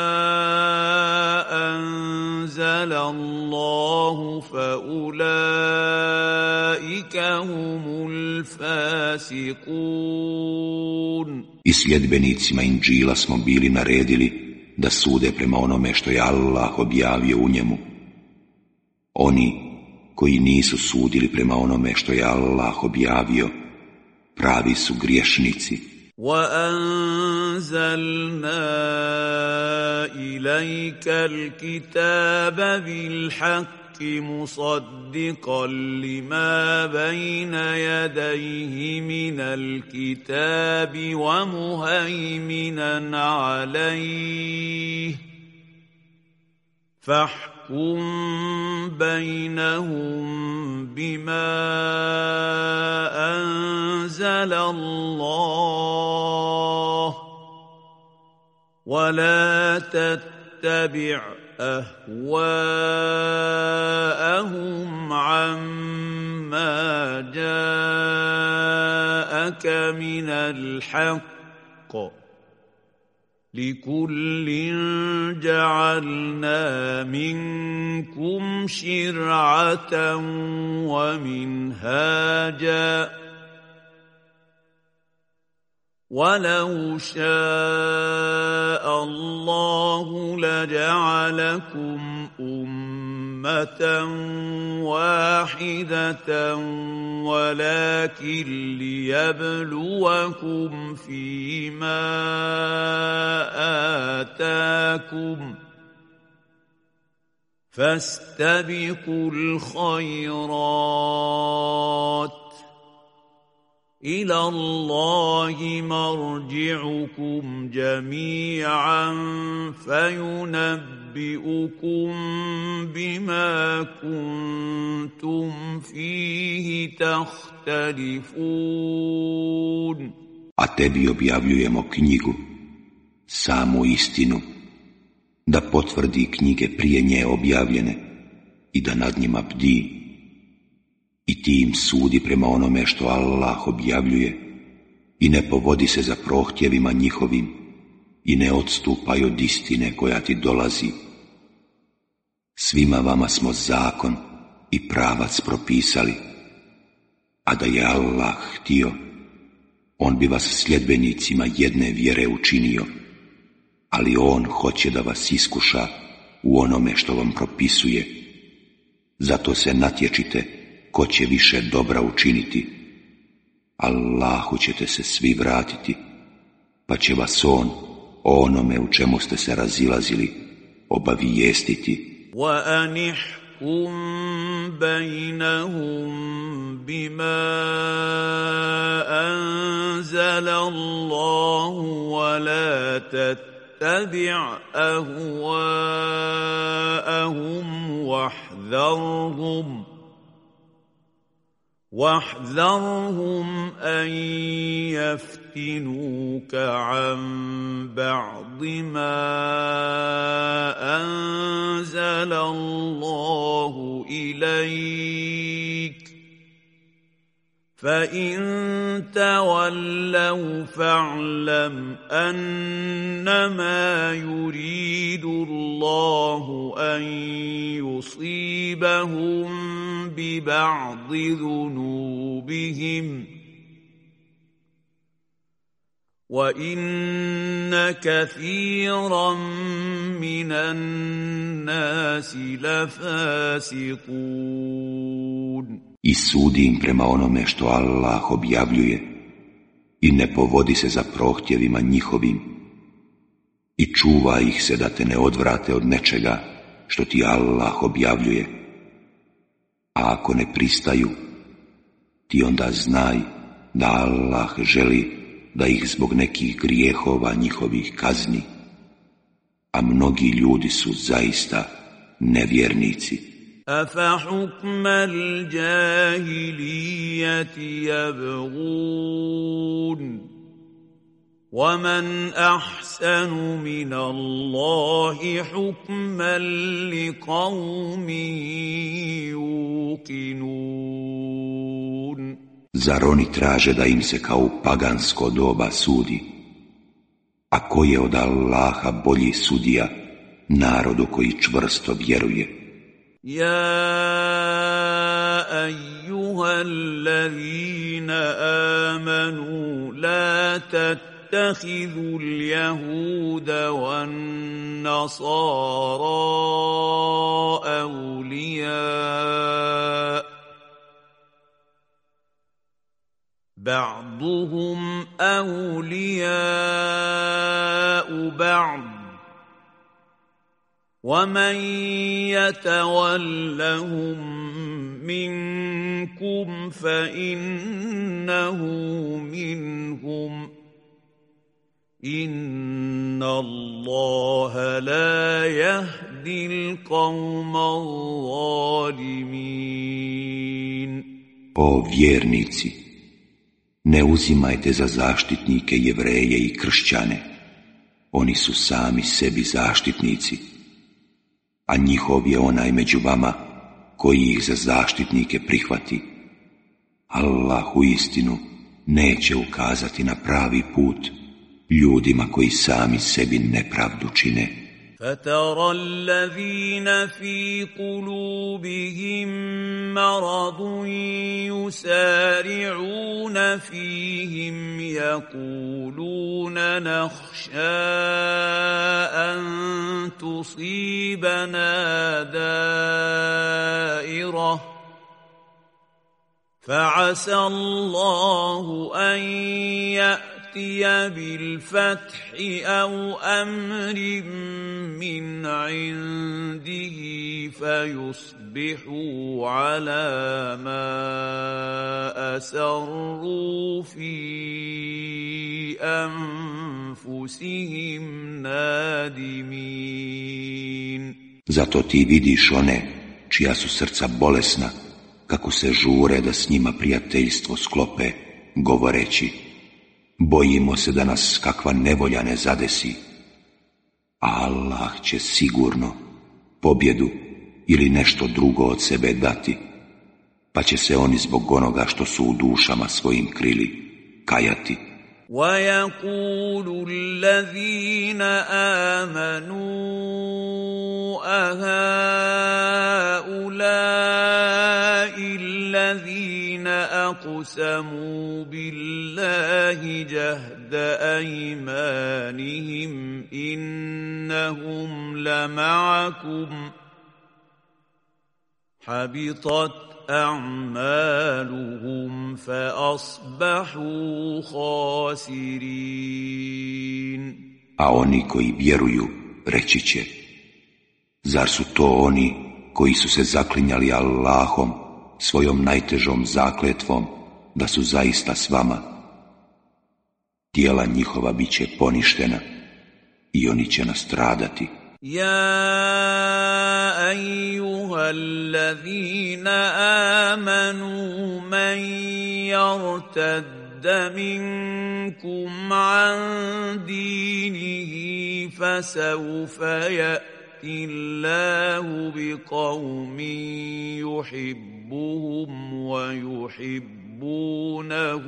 أَنزَلَ اللَّهُ فَأُولَئِكَ هُمُ الْفَاسِقُونَ. I sljedbenicima Inđila smo bili naredili da sude prema onome što je Allah objavio u njemu. Oni koji nisu sudili prema onome što je Allah objavio, pravi su griješnici. وَأَنزَلْنَا إِلَيْكَ الْكِتَابَ بِالْحَقِّ مُصَدِّقًا لِمَا بَيْنَ يَدَيْهِ مِنَ الْكِتَابِ وَمُهَيْمِنًا عَلَيْهِ فَاحْكُم بَيْنَهُم بِمَا أَنزَلَ اللَّهُ وَلَا تَتَّبِعْ أهواءهم عما جاءك من الحق وَأَعْرِضْ عَنْهُمْ إِنَّهُمْ لَا يَسْمَعُونَ. لكل جعلنا منكم شرعة ومنهاجا ولو شاء الله لجعلكم أمة واحدة ولكن ليبلوكم فيما آتاكم فاستبقوا الخيرات إلى الله مرجعكم جميعا فينبئكم بما كنتم فيه تختلفون. A tebi objavljujemo knjigu, samu istinu, da potvrdi knjige prije nje objavljene i da nad njima bdi. I ti im sudi prema onome što Allah objavljuje i ne povodi se za prohtjevima njihovim i ne odstupaj od istine koja ti dolazi. Svima vama smo zakon i pravac propisali, a da je Allah htio, on bi vas sljedbenicima jedne vjere učinio, ali on hoće da vas iskuša u onome što vam propisuje. Zato se natječite ko će više dobra učiniti. Allahu ćete se svi vratiti, pa će vas on o onome u čemu ste se razilazili obavijestiti. وَأَنِحْكُمْ بَيْنَهُمْ بِمَا أَنزَلَ اللَّهُ وَلَا تَتَّبِعْ أَهْوَاءَهُمْ واحذرهم أن يفتنوك عن بعض ما أنزل الله إليك فإن تولوا فاعلم أنما يريد الله أن يصيبهم ببعض ذنوبهم وإن كثيرا من الناس لفاسقون. I sudi im prema onome što Allah objavljuje i ne povodi se za prohtjevima njihovim i čuva ih se da te ne odvrate od nečega što ti Allah objavljuje. A ako ne pristaju, ti onda znaj da Allah želi da ih zbog nekih grijehova njihovih kazni, a mnogi ljudi su zaista nevjernici. أَفَحُكْمَ الْجَاهِلِيَّةِ يَبْغُونَ وَمَنْ أَحْسَنُ مِنَ اللَّهِ حُكْمًا لِقَوْمٍ يُوقِنُونَ. Zar oni traže da im se kao u pagansko doba sudi? A ko je od Allaha bolji sudija narodu koji čvrsto vjeruje? يا أيها الذين آمنوا لا تتخذوا اليهود والنصارى أولياء بعضهم أولياء بعض ومن يتولهم منكم فإنه منهم إن الله لا يهدي القوم الظالمين. O vjernici, ne uzimajte za zaštitnike Jevreje i kršćane, oni su sami sebi zaštitnici, a njihov je onaj među vama koji ih za zaštitnike prihvati. Allah uistinu neće ukazati na pravi put ljudima koji sami sebi nepravdu čine. فترى الذين في قلوبهم مرض يسارعون فيهم يقولون نخشى أن تصيبنا دائرة فعسى الله أن يأتي بالفتح أو أمر من عنده فيصبحوا على ما أسروا في أنفسهم نادمين. Zato ti vidiš one čija su srca bolesna, kako se žure da s njima prijateljstvo sklope, govoreći: bojimo se da nas kakva nevolja ne zadesi, a Allah će sigurno pobjedu ili nešto drugo od sebe dati, pa će se oni zbog onoga što su u dušama svojim krili kajati. وَيَقُولُ الَّذِينَ آمَنُوا أَهَؤُلَاءِ الَّذِينَ أَقْسَمُوا بِاللَّهِ جَهْدَ أَيْمَانِهِمْ إِنَّهُمْ لَمَعَكُمْ حَبِطَتْ أعمالهم فأصبحوا خاسرين. A oni koji vjeruju reći će: zar su to oni koji su se zaklinjali Allahom svojom najtežom zakletvom da su zaista s vama? Tijela njihova bit će poništena i oni će nastradati. يا أيها الذين آمنوا من يرتد منكم عن دينه فسوف يأتي الله بقوم يحبهم ويحبونه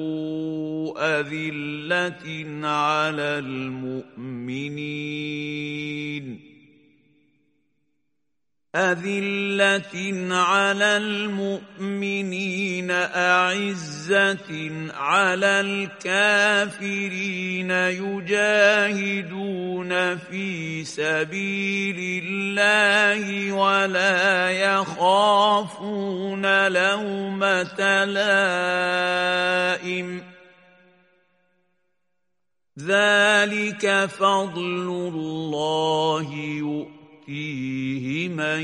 أذلة على المؤمنين أعزة على الكافرين يجاهدون في سبيل الله ولا يخافون لومة لائم ذلك فضل الله يؤتيه من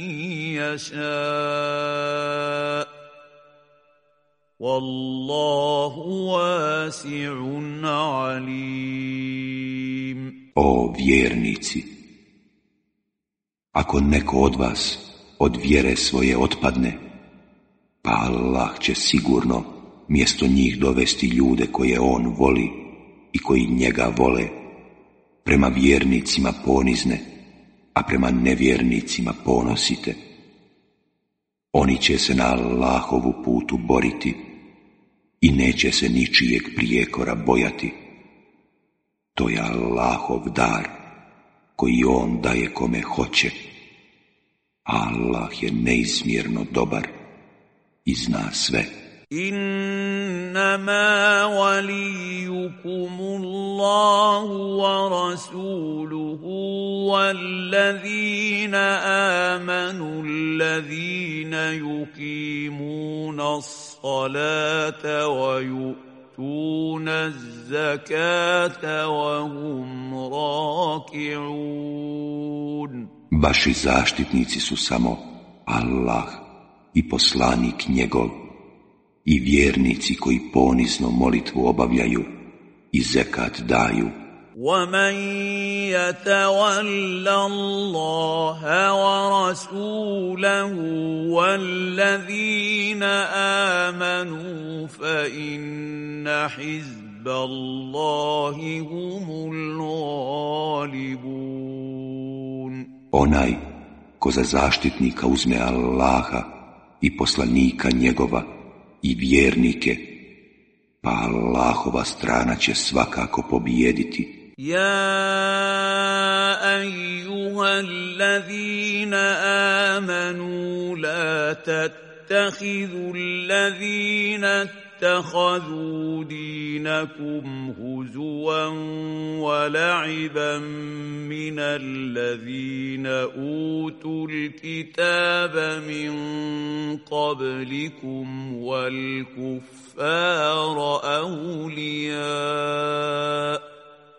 يشاء والله واسع عليم. O vjernici, ako neko od vas od vjere svoje otpadne, pa Allah će sigurno mjesto njih dovesti ljude koje on voli i koji njega vole, prema vjernicima ponizne, a prema nevjernicima ponosite. Oni će se na Allahovu putu boriti i neće se ničijeg prijekora bojati. To je Allahov dar koji on daje kome hoće. Allah je neizmjerno dobar i zna sve. إنما وليكم الله ورسوله والذين آمنوا الذين يقيمون الصلاة ويؤتون الزكاة وهم راكعون. Vaši zaštitnici su samo Allah i poslanik njegov i vjernici koji ponizno molitvu obavljaju i zekat daju. وَمَنْ يَتَوَلَّ اللَّهَ وَرَسُولَهُ وَالَّذِينَ آمَنُوا فَإِنَّ حِزْبَ اللَّهِ هُمُ الْغَالِبُونَ. Onaj ko za zaštitnika uzme Allaha i poslanika njegova i vjernike, pa Allahova strana će svakako pobijediti. يا أيها الذين آمنوا لا تتخذوا الذين اتخذوا دينكم هزوا ولعبا من الذين أوتوا الكتاب من قبلكم والكفار أولياء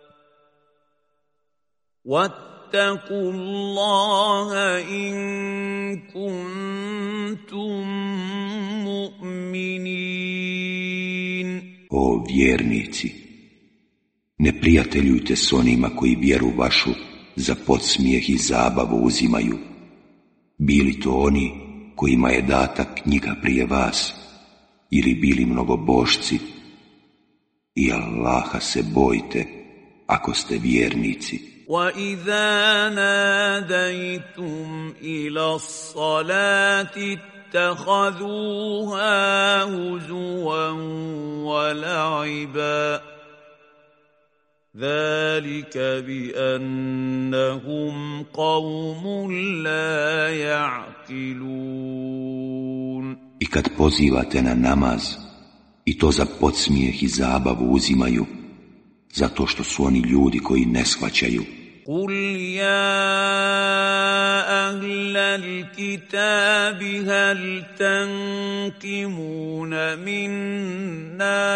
واتقوا الله إن كنتم مؤمنين. O vjernici, ne prijateljujte s onima koji vjeru vašu za podsmijeh i zabavu uzimaju, bili to oni kojima je data knjiga prije vas, ili bili mnogobožci, i Allaha se bojte ako ste vjernici. وَإِذَا نَادَيْتُمْ إِلَى الصَّلَاةِ اتَّخَذُوهَا هُزُوًا وَلَعِبًا ذَلِكَ بِأَنَّهُمْ قَوْمٌ لَا يَعْقِلُونَ. I kad pozivate na namaz, i to za podsmijeh i zabavu uzimaju, zato što su oni ljudi koji ne shvaćaju. قُلْ يَا أَهْلَ الْكِتَابِ هَلْ تَنْقِمُونَ مِنَّا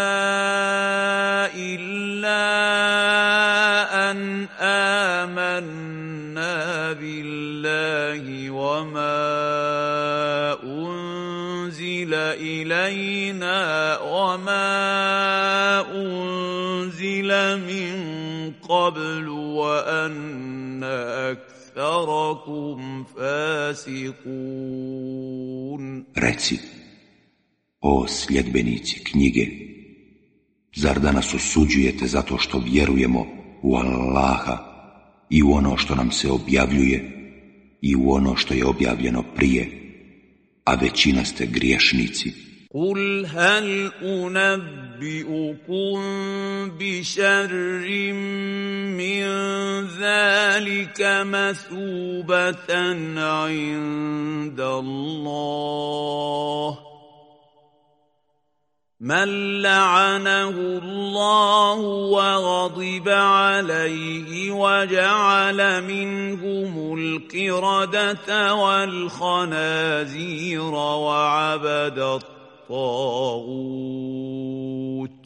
إِلَّا أَنْ آمَنَّا بِاللَّهِ وَمَا أُنْزِلَ إِلَيْنَا وَمَا أُنْزِلَ مِنْ قَبْلُ وَأَنَّ أَكْثَرَكُمْ فَاسِقُونَ. Reci, o sljedbenici knjige, zar da nas osuđujete zato što vjerujemo u Allaha i u ono što nam se objavljuje i u ono što je objavljeno prije, a većina ste griješnici? قُلْ هَلْ أُنَبِّئُكُمْ بِشَرٍّ مِّن ذَلِكَ مَثُوبَةً عِندَ اللَّهِ مَن لَّعَنَهُ اللَّهُ وَغَضِبَ عَلَيْهِ وَجَعَلَ مِنْهُمُ الْقِرَدَةَ وَالْخَنَازِيرَ وَعَبَدَ الطَّاغُوتَ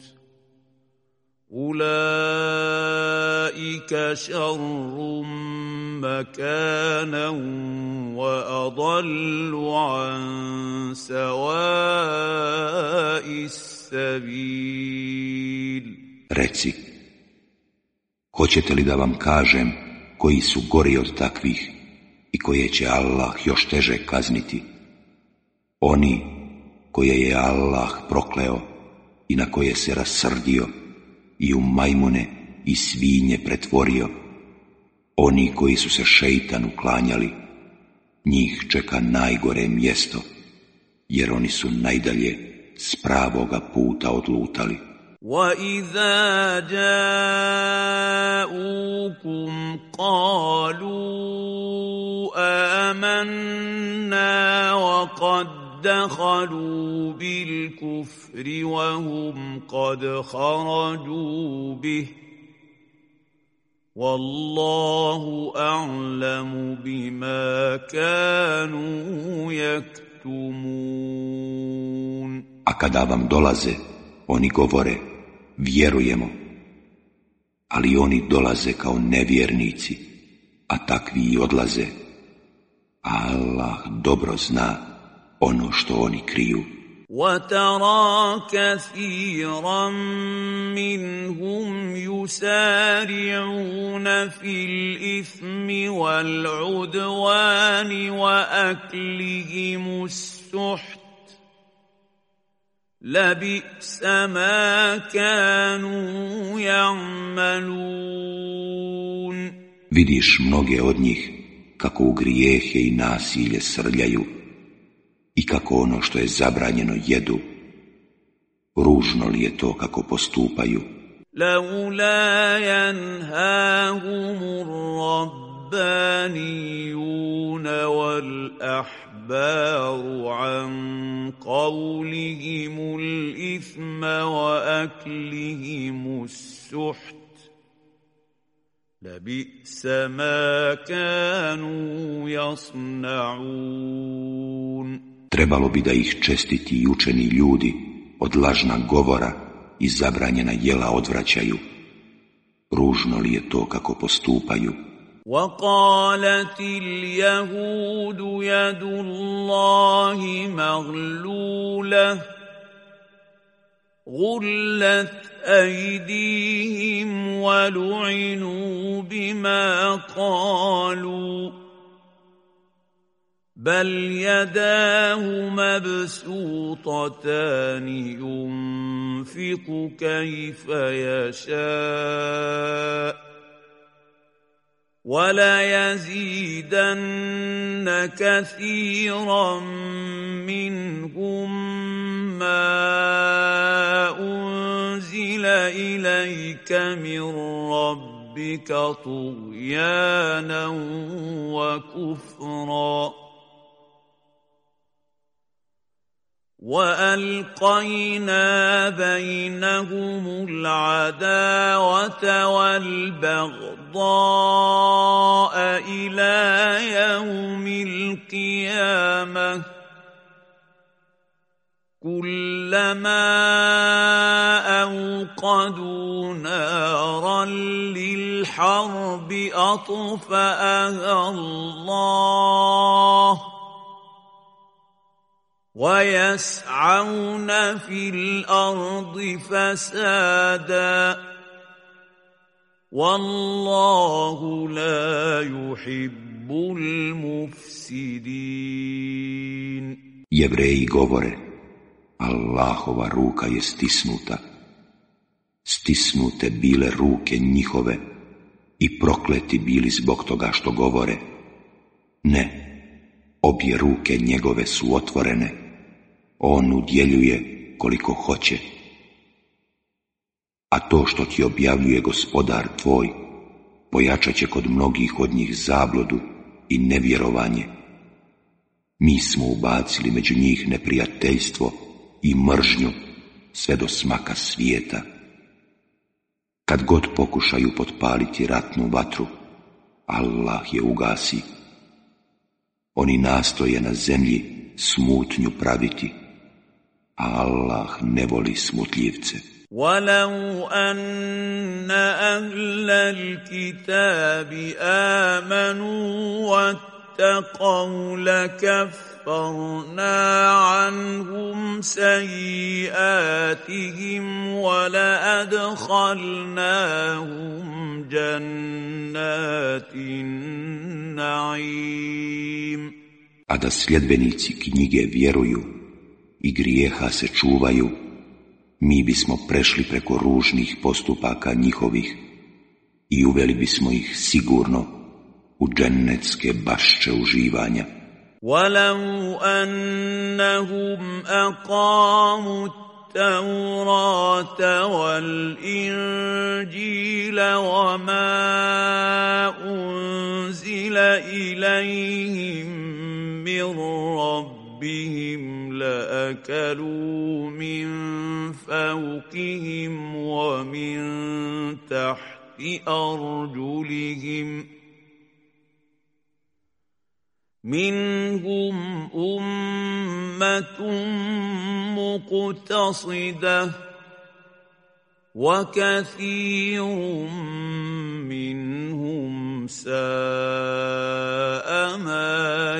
أُولَئِكَ شَرٌّ مَكَانًا وَأَضَلُّ عَن سَوَاءِ السَّبِيلِ. Reci, hoćete li da vam kažem koji su gori od takvih i koje će Allah još teže kazniti? Oni koje je Allah prokleo i na koje se rasrdio i u majmune i svinje pretvorio, oni koji su se šeitanu klanjali, njih čeka najgore mjesto, jer oni su najdalje s pravoga puta odlutali. وَإِذَا جَاءُوكُمْ قَالُوا آمَنَّا وَقَدْ دَخَلُوا بِالْكُفْرِ وَهُمْ قَدْ خَرَجُوا بِهِ وَاللَّهُ أَعْلَمُ بِمَا كَانُوا يَكْتُمُونَ. A kada vam dolaze, oni govore, vjerujemo, ali oni dolaze kao nevjernici, a takvi i odlaze, a Allah dobro zna ono što oni kriju. وَتَرَى كَثِيرًا مِّنْهُمْ يُسَارِعُونَ فِي الْإِثْمِ وَالْعُدْوَانِ وَأَكْلِهِمُ السُّحْتَ لَبِئْسَ مَا كَانُوا يَعْمَلُونَ. Vidiš mnoge od njih kako u grijehe i nasilje srljaju i kako ono što je zabranjeno jedu, Ružno li je to kako postupaju? لولا ينهاهم الربانيون والأحبار عن قولهم الإثم وأكلهم السحت لبئس ما كانوا يصنعون. Trebalo bi da ih čestiti i učeni ljudi od lažnog govora i zabranjena jela odvraćaju. Ružno li je to kako postupaju? وقالت اليهود يد الله مغلولة غلت أيديهم ولعنوا بما قالوا بل يداه مبسوطتان ينفق كيف يشاء وليزيدن كثيرا منهم ما أنزل إليك من ربك طغيانا وكفرا وألقينا بينهم العداوة والبغضاء إلى يوم القيامة كلما أوقدوا نارا للحرب أطفأها الله ويسعون في الأرض فسادا والله لا يحب المفسدين. Jevreji govore, Allahova ruka je stisnuta. Stisnute bile ruke njihove i prokleti bili zbog toga što govore. Ne, obje ruke njegove su otvorene. On udjeljuje koliko hoće. A to što ti objavljuje Gospodar tvoj, pojačat će kod mnogih od njih zabludu i nevjerovanje. Mi smo ubacili među njih neprijateljstvo i mržnju sve do smaka svijeta. Kad god pokušaju potpaliti ratnu vatru, Allah je ugasi. Oni nastoje na zemlji smutnju praviti, a Allah ne voli smutljivce. وَلَوْ أَنَّ أَهْلَ الْكِتَابِ آمَنُوا وَاتَّقَوْا لَكَفَّرْنَا عَنْهُمْ سَيِّئَاتِهِمْ وَلَأَدْخَلْنَاهُمْ جَنَّاتِ النَّعِيمِ. A da sljedbenici knjige vjeruju i grijeha se čuvaju, mi bismo prešli preko ružnih postupaka njihovih i uveli bismo ih sigurno u džennetske bašče uživanja. وَلَوْ أَنَّهُمْ أَقَامُوا التَّوْرَاةَ وَالْإِنْجِيلَ وَمَا أُنْزِلَ إِلَيْهِمْ مِنْ رَبِّهِمْ لَأَكَلُوا مِنْ فَوْقِهِمْ وَمِنْ تَحْتِ أَرْجُلِهِمْ مِنْهُمْ أُمَّةٌ مُقْتَصِدَةٌ وَكَثِيرٌ مِنْهُمْ سَاءَ مَا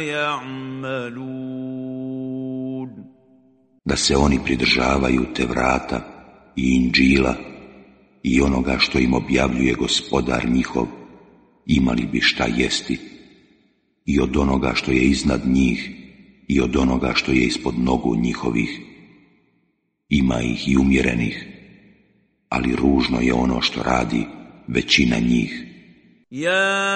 يَعْمَلُونَ. Da se oni pridržavaju Tevrata i Inđila i onoga što im objavljuje Gospodar njihov, imali bi šta jesti, i od onoga što je iznad njih i od onoga što je ispod nogu njihovih. Ima ih i umjerenih, ali ružno je ono što radi većina njih. Ja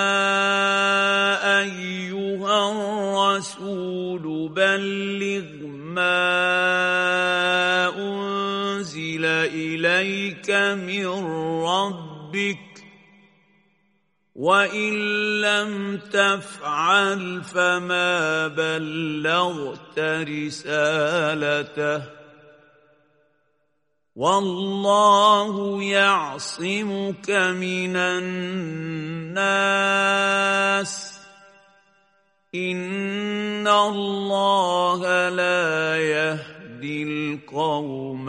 ejuha rasulu balligh ma unzila إليك من ربك وإن لم تفعل فما بلغت رسالته والله يعصمك من الناس إن الله لا يهدي القوم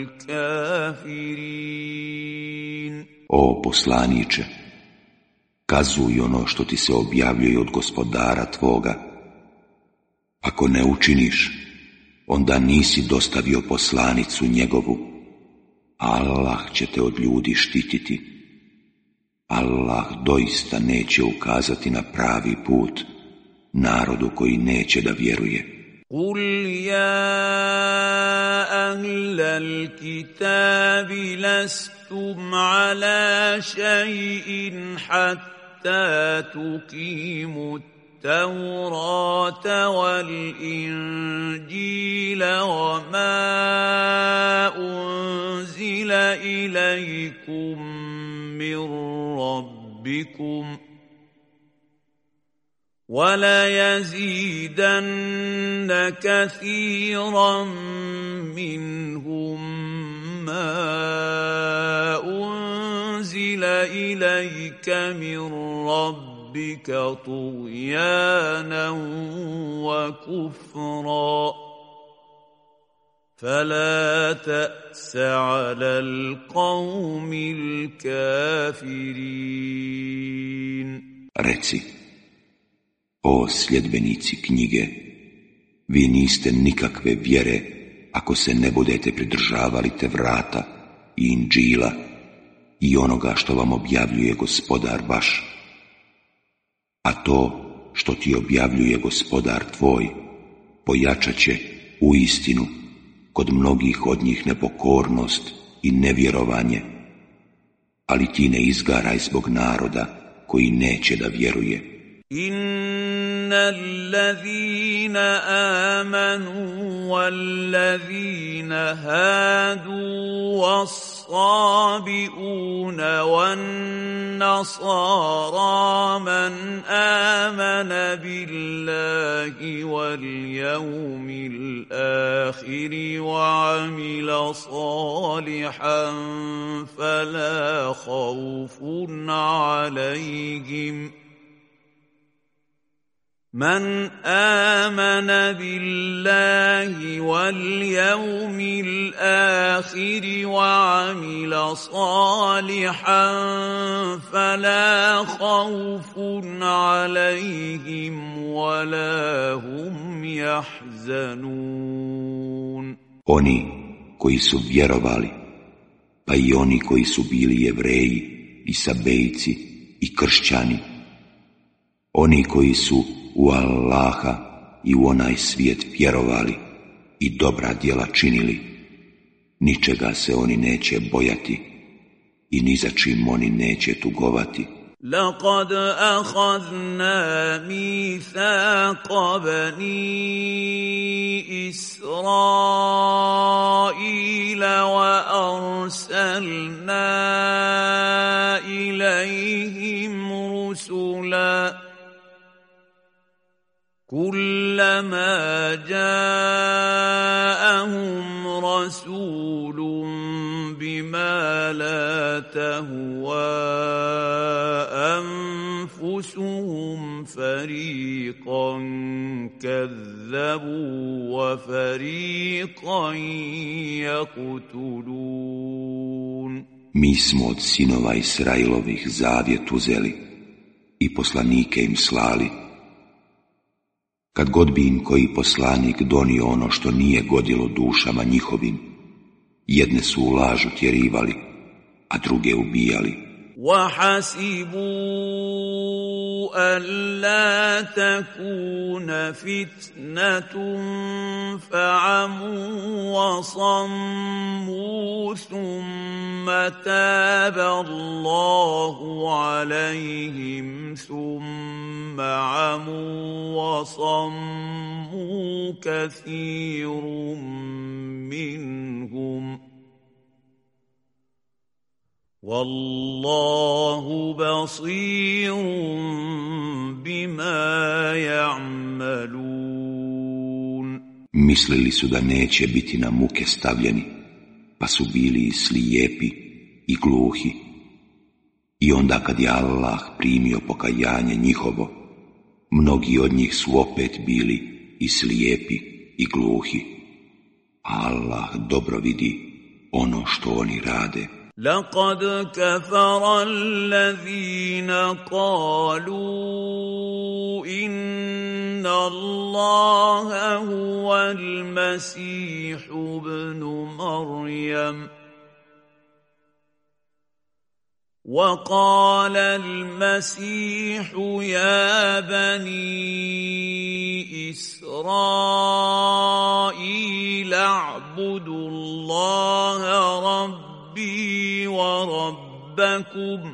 الكافرين. O poslaniče, kazuj ono što ti se objavljuje od Gospodara tvoga. Ako ne učiniš, onda nisi dostavio poslanicu njegovu. Allah će te od ljudi štititi. Allah doista neće ukazati na pravi put narodu koji neće da vjeruje. قل يا أهل الكتاب لستم على شيء حتى تقيموا التوراة والإنجيل وما أنزل إليكم من ربكم وَلَيَزِيدَنَّ كَثِيرًا مِّنْهُم مَّا أُنزِلَ إِلَيْكَ مِن رَّبِّكَ طُغْيَانًا وَكُفْرًا فَلَا تَأْسَ عَلَى الْقَوْمِ الْكَافِرِينَ. Reci, o sljedbenici knjige, vi niste nikakve vjere ako se ne budete pridržavali Tevrata i Inđila i onoga što vam objavljuje Gospodar vaš. A to što ti objavljuje Gospodar tvoj pojačat će u istinu kod mnogih od njih nepokornost i nevjerovanje, ali ti ne izgaraj zbog naroda koji neće da vjeruje. إن الذين آمنوا والذين هادوا والصابئون والنصارى من آمن بالله واليوم الآخر وعمل صالحا فلا خوف عليهم من آمن بالله واليوم الآخر وعمل صالحا فلا خوف عليهم ولا هم يحزنون. Oni koji su vjerovali, pa i oni koji su bili Jevreji i Sabejci i kršćani, oni koji su u Allaha i u onaj svijet vjerovali i dobra djela činili, ničega se oni neće bojati i ni za čim oni neće tugovati. لقد أخذنا ميثاق بني إسرائيل وأرسلنا إليهم رسلا كلما جاءهم رسول بما لا تهوى أنفسهم فريقا كذبوا وفريقا يقتلون. Mi smo od sinova Israilovih zavjet uzeli i poslanike im slali. Kad god bi im koji poslanik donio ono što nije godilo dušama njihovim, jedne su u laž utjerivali, a druge ubijali. وَحَسِبُوا أَلَّا تَكُونَ فِتْنَةٌ فَعَمُوا وَصَمُّوا ثُمَّ تَابَ اللَّهُ عَلَيْهِمْ ثُمَّ عَمُوا وَصَمُّوا كَثِيرٌ مِّنْهُمْ والله بصير بما يعملون. Mislili su da neće biti na muke stavljeni, pa su bili i slijepi i gluhi. I onda kad je Allah primio pokajanje njihovo, mnogi od njih su opet bili i slijepi i gluhi. Allah dobro vidi ono što oni rade. لقد كفر الذين قالوا إن الله هو المسيح ابن مريم وقال المسيح يا بني إسرائيل اعبدوا الله ربي وربكم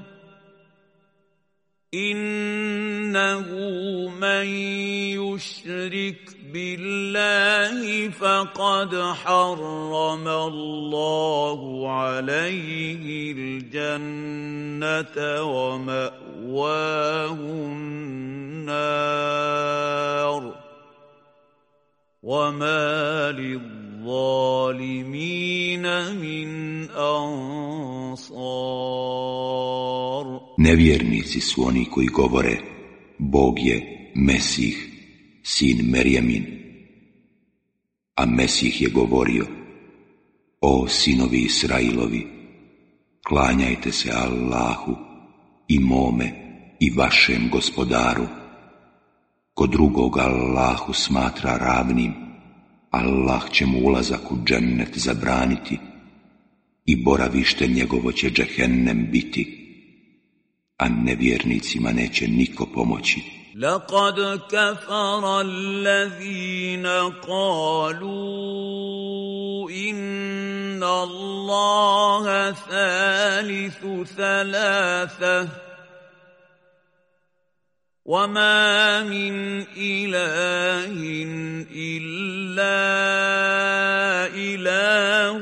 إنه من يشرك بالله فقد حرم الله عليه الجنة ومأواه النار وما للظالمين من أنصار. Nevjernici su oni koji govore Bog je Mesih, sin Merjemin. A Mesih je govorio: O sinovi Israilovi, klanjajte se Allahu i mome i vašem gospodaru. Ko drugog Allahu smatra ravnim, Allah će mu ulazak u džennet zabraniti i boravište njegovo će džehennem biti, a nevjernicima neće niko pomoći. لقد كفر الذين قالوا إن الله ثالث ثلاثة وما من إله إلا إله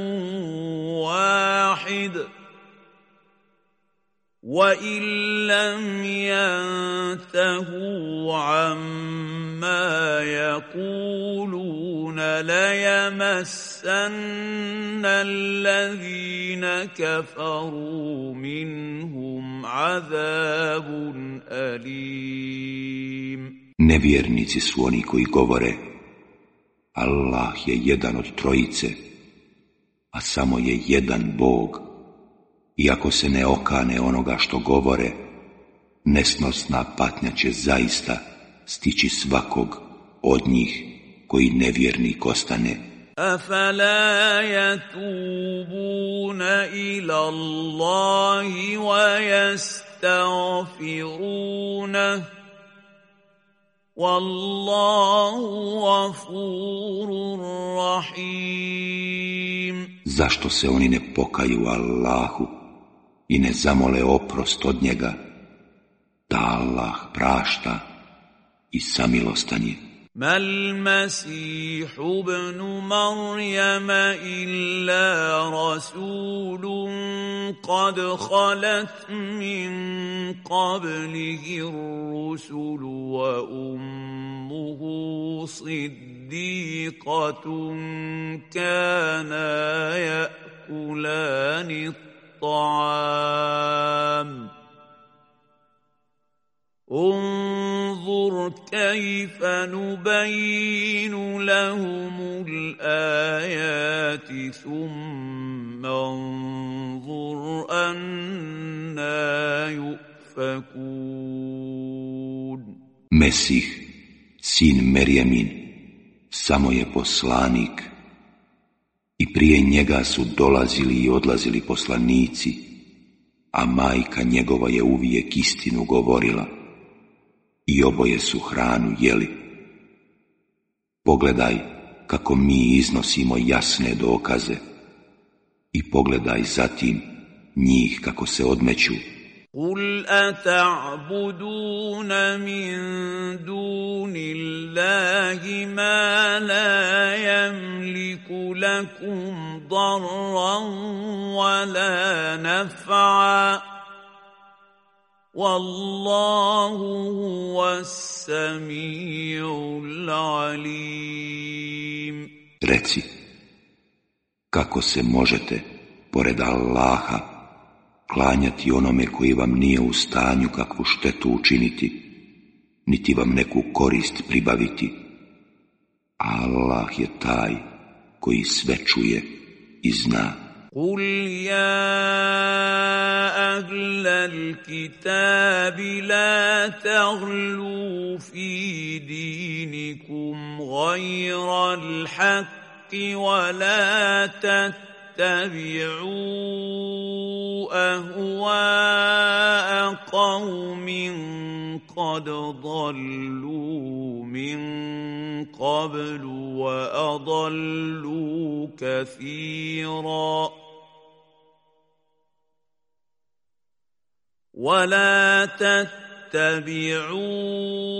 واحد وَإِن لَّمْ يَنْتَهُوا عَمَّا يَقُولُونَ لَيَمَسَّنَّ الَّذِينَ كَفَرُوا مِنْهُمْ عَذَابٌ أَلِيمٌ. Nevjernici su oni koji govore Allah je jedan od trojice, a samo je jedan Bog. I ako se ne okane onoga što govore, nesnosna patnja će zaista stići svakog od njih koji nevjernik ostane. أَفَلَا يَتُوبُونَ إِلَى اللَّهِ وَيَسْتَغْفِرُونَهُ وَاللَّهُ غَفُورٌ رَّحِيمٌ. Zašto se oni ne pokaju Allahu i ne zamole oprost od njega, da Allah prašta i samilostan je. ما المسيح ابن مريم إلا رسول قد خلت من قبله الرسل وأمه صديقة كانا يأكلان الطعام انظر كيف نبين لهم الآيات ثم انظر أنى يؤفكون. Mesih, sin Merjemin, samo je poslanik i prije njega su dolazili i odlazili poslanici, a majka njegova je uvijek istinu govorila. I oboje su hranu jeli. Pogledaj kako mi iznosimo jasne dokaze i pogledaj zatim njih kako se odmeću. قل أتعبدون من دون الله ما لا يملك لكم ضرا ولا نفعا والله هو السميع العليم. Reci, kako se možete, pored Allaha, klanjati onome koji vam nije u stanju kakvu štetu učiniti, niti vam neku korist pribaviti. Allah je taj koji sve čuje i zna. قل يا أهل الكتاب لا تغلوا في دينكم غير الحق ولا تتبعوا أهواء قوم قد ضلوا من قبل وأضلوا كثيرا ولا تتبعوا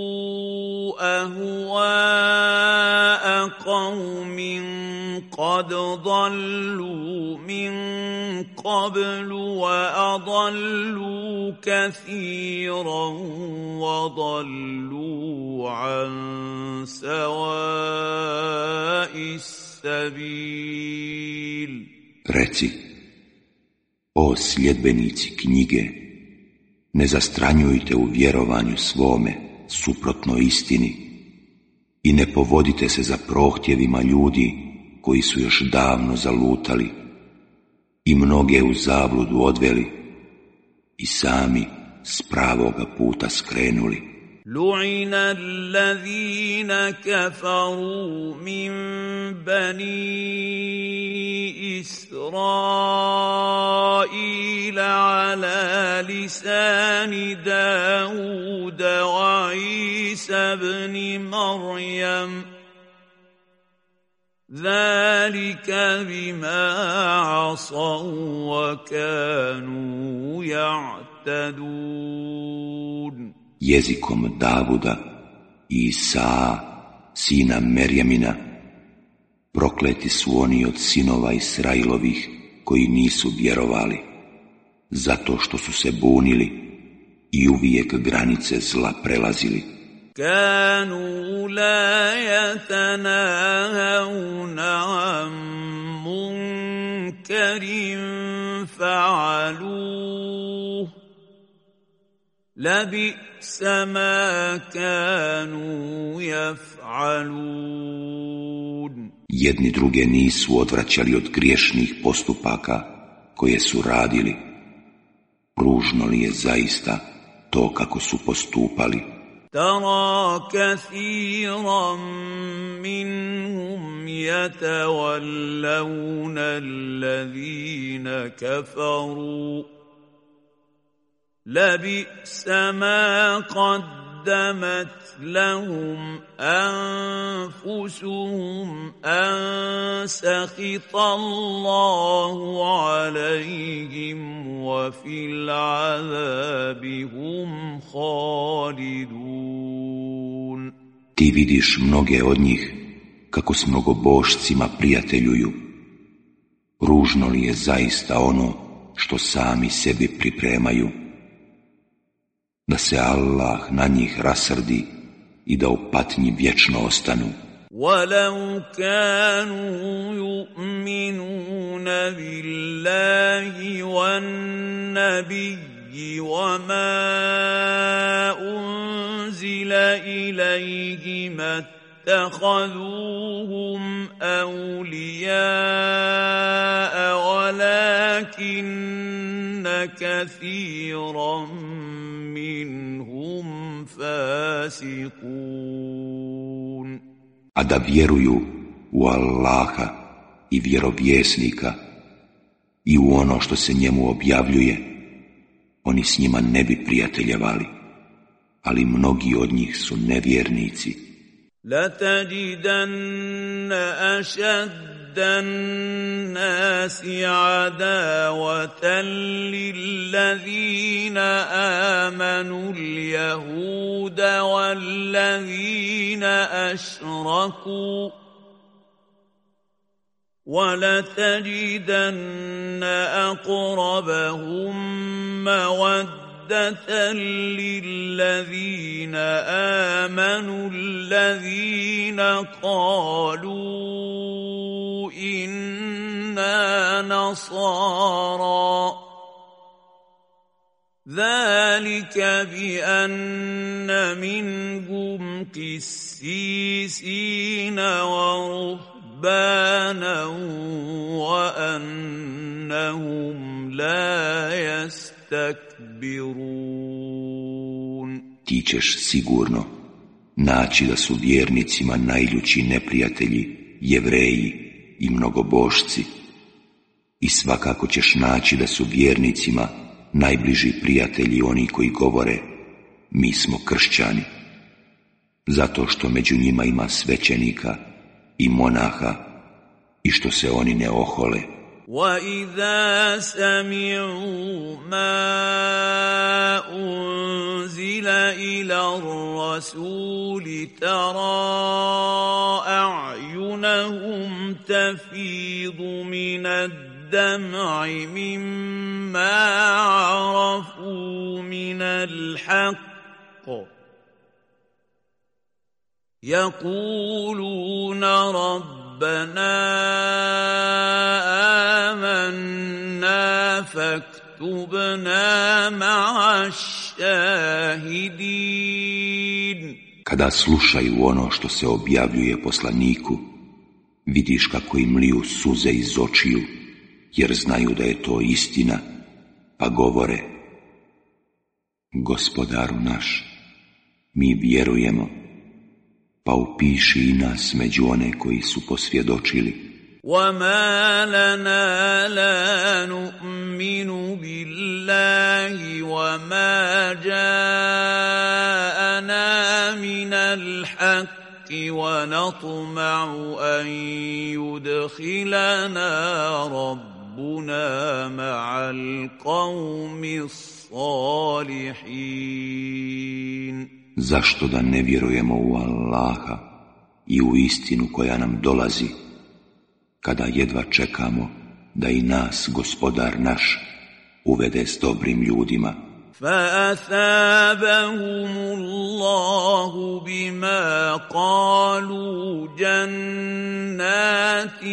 أهواء قوم قد ضلوا من قبل وأضلوا كثيرا وضلوا عن سواء السبيل. Reci, o sljedbenici knjige, ne zastranjujte u vjerovanju svome suprotno istini i ne povodite se za prohtjevima ljudi koji su još davno zalutali i mnoge u zabludu odveli i sami s pravoga puta skrenuli. لعن الذين كفروا من بني إسرائيل على لسان داود وعيسى بن مريم ذلك بما عصوا وكانوا يعتدون. Jezikom Davuda i Isaa, sina Merjamina, prokleti su oni od sinova Israilovih koji nisu vjerovali, zato što su se bunili i uvijek granice zla prelazili. كانوا لا يتناهون عن منكر فعلوه لبئس ما كانوا يفعلون. Jedni druge nisu odvraćali od griješnih postupaka koje su radili. Ružno li je zaista to kako su postupali? ترى كثيرا منهم يتولون الذين كفروا لبئس ما قدمت لهم أنفسهم أن سخط الله عليهم وفي العذاب هم خالدون. Ti vidiš mnoge od njih kako s mnogobošcima prijateljuju. Ružno li je zaista ono što sami sebi pripremaju? Da se Allah na njih rasrdi i da u patnji vječno ostanu. وَلَوْ كَانُوا يُؤْمِنُونَ بِاللَّهِ وَالنَّبِيِّ وَمَا أُنزِلَ إِلَيْهِ مَا اتَّخَذُوهُمْ أَوْلِيَاءَ وَلَكِنَّ كَثِيرًا مِّنْهُمْ فَاسِقُونَ. A da vjeruju u Allaha i vjerovjesnika i u ono što se njemu objavljuje, oni s njima ne bi prijateljevali, ali mnogi od njih su nevjernici. لتجدن أشد الناس عداوة للذين آمنوا اليهود والذين أشركوا ولتجدن أقربهم مودة للذين آمنوا الذين قالوا إنا نصارى ذلك بأن منهم قسيسين ورهبانا وأنهم لا يستكبرون. Ti ćeš sigurno naći da su vjernicima najljući neprijatelji Jevreji i mnogobošci i svakako ćeš naći da su vjernicima najbliži prijatelji oni koji govore mi smo kršćani, zato što među njima ima svećenika i monaha i što se oni ne ohole. وَإِذَا سَمِعُوا مَا أُنزِلَ إِلَى الرَّسُولِ تَرَىٰ أَعْيُنَهُمْ تَفِيضُ مِنَ الدَّمْعِ مِمَّا عَرَفُوا مِنَ الْحَقِّ يَقُولُونَ رَبَّنَا آمَنَّا فَاكْتُبْنَا مَعَ الشَّاهِدِينَ. Kada slušaju ono što se objavljuje poslaniku, vidiš kako im liju suze iz očiju, jer znaju da je to istina, pa govore: Gospodaru naš, mi vjerujemo, pa upiši i nas među one koji su posvjedočili. وَمَا لَنَا لَا نُؤْمِنُ بِاللَّهِ وَمَا جَاءَنَا مِنَ الْحَقِّ وَنَطْمَعُ أَن يُدْخِلَنَا رَبُّنَا مَعَ الْقَوْمِ الصَّالِحِينَ. Zašto da ne vjerujemo u Allaha i u istinu koja nam dolazi, kada jedva čekamo da i nas, Gospodar naš, uvede s dobrim ljudima? فَأَثَابَهُمُ اللَّهُ بِمَا قَالُوا جَنَّاتٍ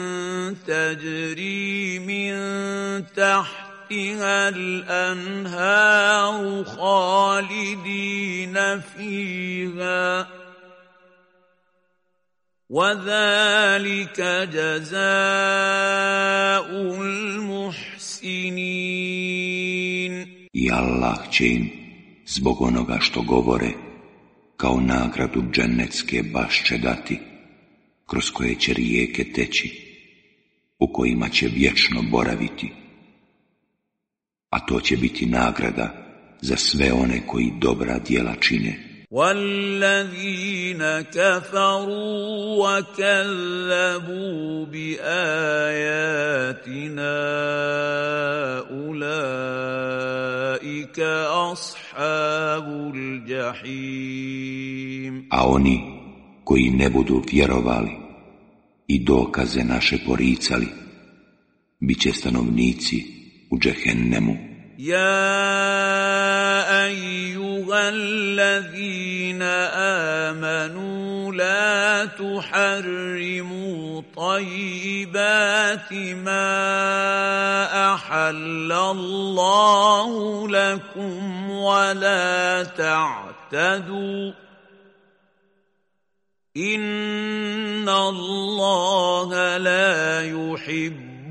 تَجْرِي مِن تَحْتِهَا الْأَنْهَارُ خَالِدِينَ فِيهَا وَذَلِكَ جَزَاءُ الْمُحْسِنِينَ. I Allah će im, zbog onoga što govore, kao nagradu džennetske bašče dati, kroz koje će rijeke teći, u kojima će vječno boraviti. A to će biti nagrada za sve one koji dobra djela čine. وَالَّذِينَ كَفَرُوا وَكَذَّبُوا بِآيَاتِنَا أُولَئِكَ أَصْحَابُ الْجَحِيمِ. A oni koji ne budu vjerovali i dokaze naše poricali, bit će stanovnici u džehennemu. يَا أَيُّهَا الَّذِينَ آمَنُوا لَا تُحَرِّمُوا طَيِّبَاتِ مَا أَحَلَّ اللَّهُ لَكُمْ وَلَا تَعْتَدُوا إِنَّ اللَّهَ لَا يُحِبُّ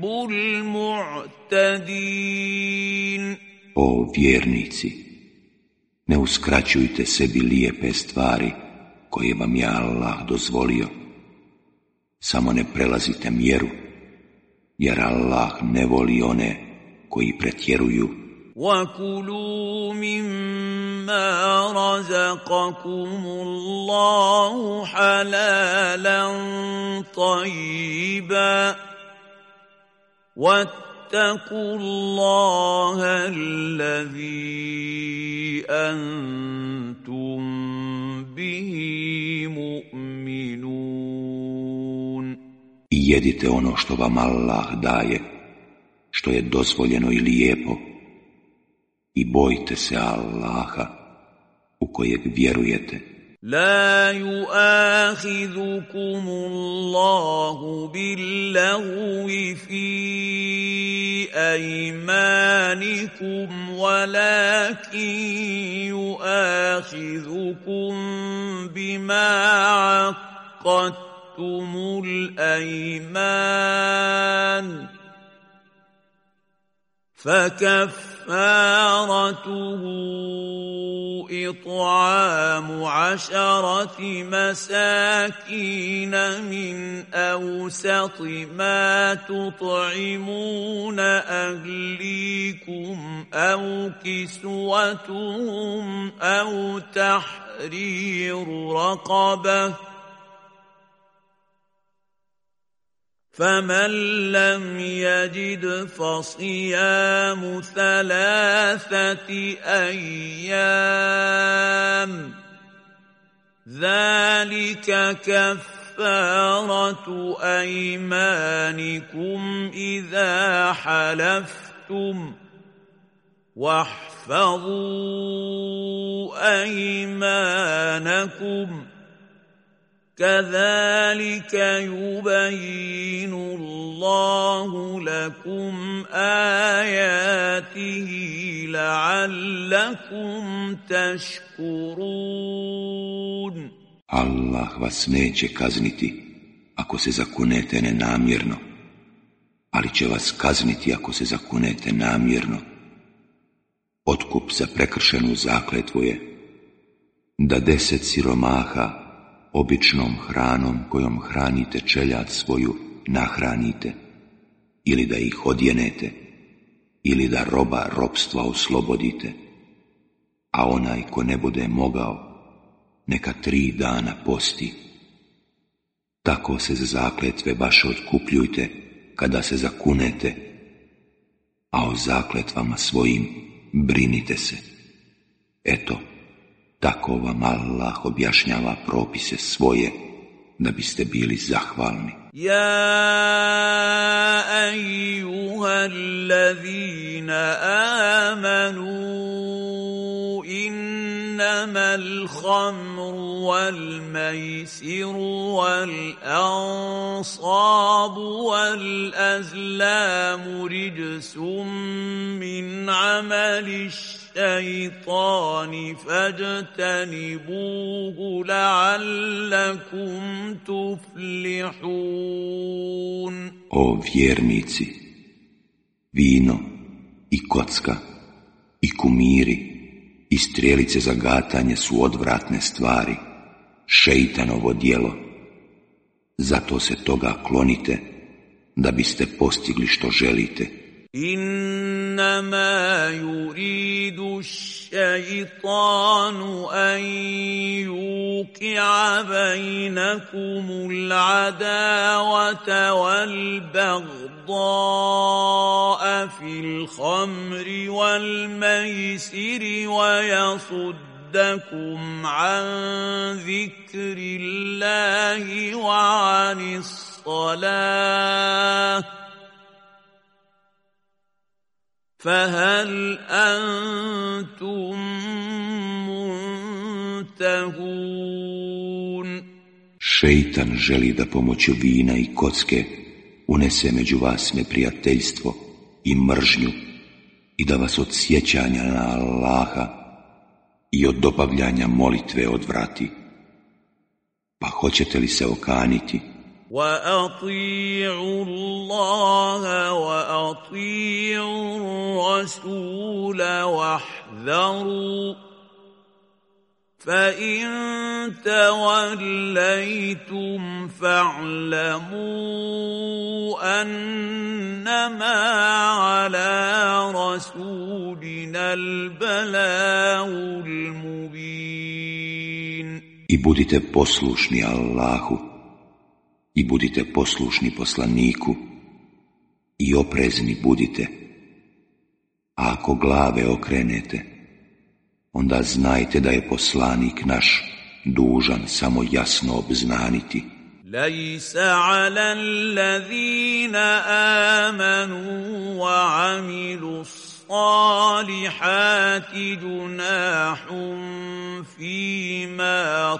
الْمُعْتَدِينَ. O vjernici, ne uskraćujte sebi lijepe stvari koje vam je Allah dozvolio. Samo ne prelazite mjeru, jer Allah ne voli one koji pretjeruju. وَكُلُوا مِمَّا رزقكم الله حلالا طيبا واتقوا الله الذي أنتم به مؤمنون. I jedite ono što vam Allah daje, što je dozvoljeno i lijepo, i bojte se Allaha u kojeg vjerujete. لا يؤاخذكم الله باللغو في أيمانكم ولكن يؤاخذكم بما عقدتم الأيمان فكفارته إطعام 10 مساكين من أوسط ما تطعمون أهليكم أو كسوتهم أو تحرير رقبة فمن لم يجد فصيام 3 أيام ذلك كفارة أيمانكم إذا حلفتم واحفظوا أيمانكم كذلك يبين الله لكم آياته لعلكم تشكرون. Allah vas neće kazniti ako se zakunete nenamjerno, ali će vas kazniti ako se zakunete namjerno. Otkup za prekršenu zakletvu je da 10 siromaha običnom hranom kojom hranite čeljad svoju nahranite, ili da ih odjenete, ili da roba robstva oslobodite, a onaj ko ne bude mogao, neka 3 dana posti. Tako se za zakletve baš otkupljujte kada se zakunete, a o zakletvama svojim brinite se. Eto, tako vam Allah objašnjava propise svoje, da biste bili zahvalni. Ja eyyuhallazina amanu innamal khamru wal maisiru wal ansabu wal azlamu rijsum min amali الشيطان فاجتنبوه لعلكم تفلحون. O vjernici, vino i kocka i kumiri i strelice za gatanje su odvratne stvari, šeitanovo djelo. Zato se toga klonite da biste postigli što želite. إنما يريد الشيطان أن يوقع بينكم العداوة والبغضاء في الخمر والميسر ويصدكم عن ذكر الله وعن الصلاة فهل أنتم منتهون. Šeitan želi da pomoću vina i kocke unese među vas neprijateljstvo i mržnju i da vas od sjećanja na Allaha i od obavljanja molitve odvrati. Pa hoćete li se okaniti? وَأَطِيعُوا اللَّهَ وَأَطِيعُوا الرَّسُولَ وَاحْذَرُوا فإن توليتم فاعلموا أنما على رسولنا البلاغ المبين. I budite poslušni Allahu, i budite poslušni poslaniku, i oprezni budite. A ako glave okrenete, onda znajte da je poslanik naš dužan samo jasno obznaniti. ليس على الذين آمنوا وعملوا الصالحات جناح فيما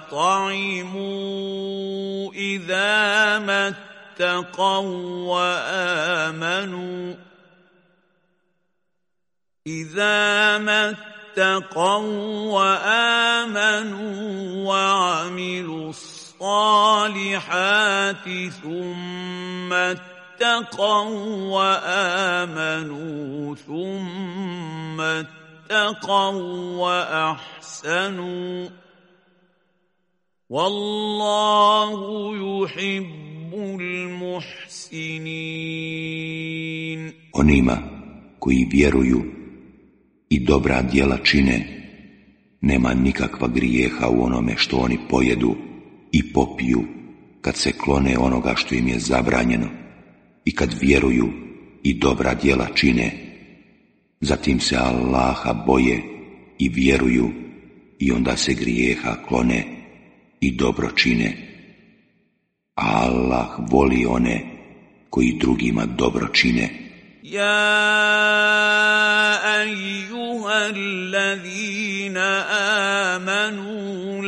طعموا إذا ما اتقوا وآمنوا وعملوا الصالحات ثم اتقوا وآمنوا ثم اتقوا وأحسنوا والله يحب المحسنين. Onima koji vjeruju i dobra djela čine, nema nikakva grijeha u onome što oni pojedu i popiju kad se klone onoga što im je zabranjeno i kad vjeruju i dobra djela čine, zatim se Allaha boje i vjeruju i onda se grijeha klone i dobro čine. A Allah voli one koji drugima dobro čine. يا أيها الذين آمنوا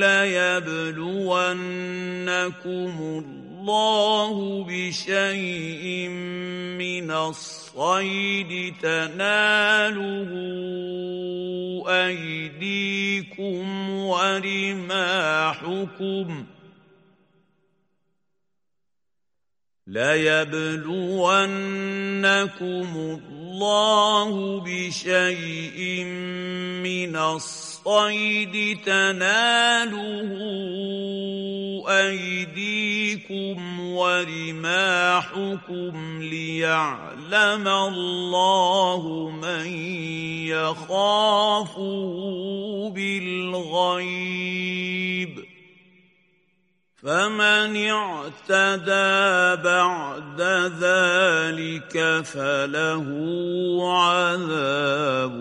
ليبلونكم الله بشيء من الصيد تناله أيديكم ورماحكم ليبلونكم الله بشيء من الصيد تناله أيديكم ورماحكم ليعلم الله من يخافه بالغيب فمن اعتدى بعد ذلك فله عذاب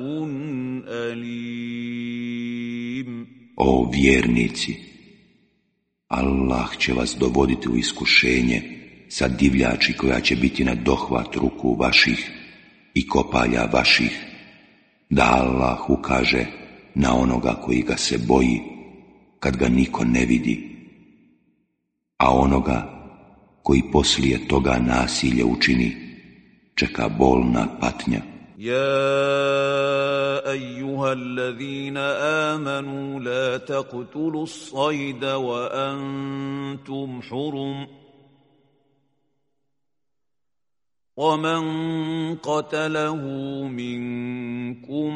أليم. O vjernici, Allah će vas dovoditi u iskušenje sa divljači koja će biti na dohvat ruku vaših i kopalja vaših, da Allah ukaže na onoga koji ga se boji kad ga niko ne vidi, a onoga koji poslije toga nasilje učini čeka bolna patnja. يا أيها الذين آمنوا لا تقتلوا الصيد وأنتم حرم ومن قتله منكم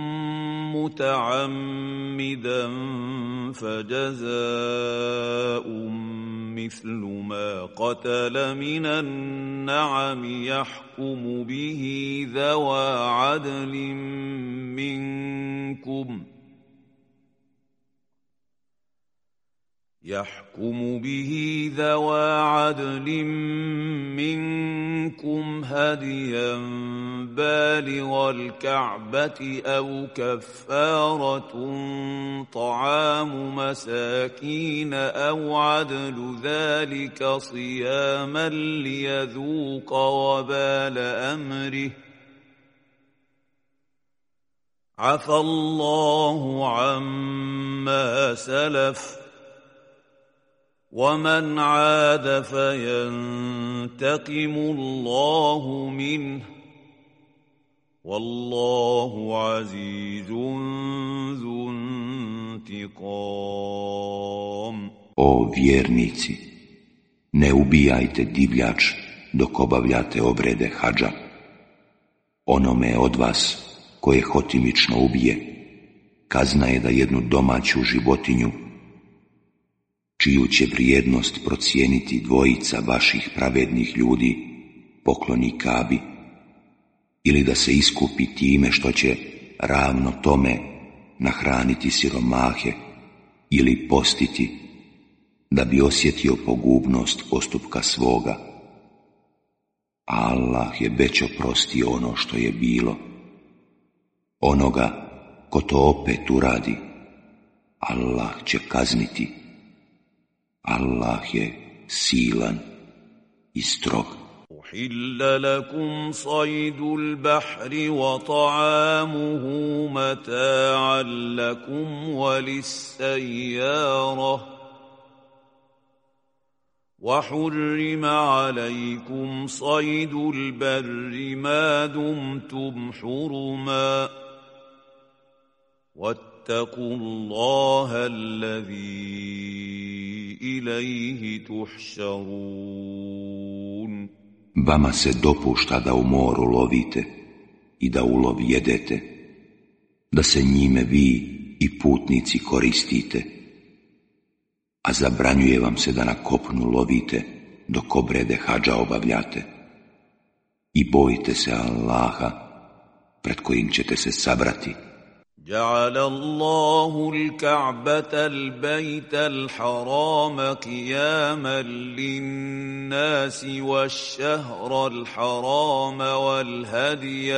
متعمدا فجزاء مثل ما قتل من النعم يحكم به ذوى عدل منكم هديا بالغ الكعبة أو كفارة طعام مساكين أو عدل ذلك صياما ليذوق وبال أمره عفى الله عما سلف ومن عاد فينتقم الله منه والله عزيز ذو انتقام. O vjernici, ne ubijajte divljač dok obavljate obrede hadža. Onome od vas koje hotimično ubije, kazna je da jednu domaću životinju čiju će vrijednost procijeniti dvojica vaših pravednih ljudi, pokloni Kabi, ili da se iskupi time što će ravno tome nahraniti siromahe ili postiti, da bi osjetio pogubnost postupka svoga. Allah je već oprostio ono što je bilo. Onoga ko to opet uradi, Allah će kazniti. Allah je silan i strog. أحل لكم صيد البحر وطعامه متاعا لكم وللسيارة وحرم عليكم صيد البر ما دمتم حرما واتقوا الله الذي إليه تحشرون. Vama se dopušta da u moru lovite i da ulov jedete, da se njime vi i putnici koristite, a zabranjuje vam se da na kopnu lovite dok obrede hadža obavljate. I bojite se Allaha pred kojim ćete se sabrati. جعل الله الكعبة البيت الحرام قياما للناس والشهر الحرام والهدي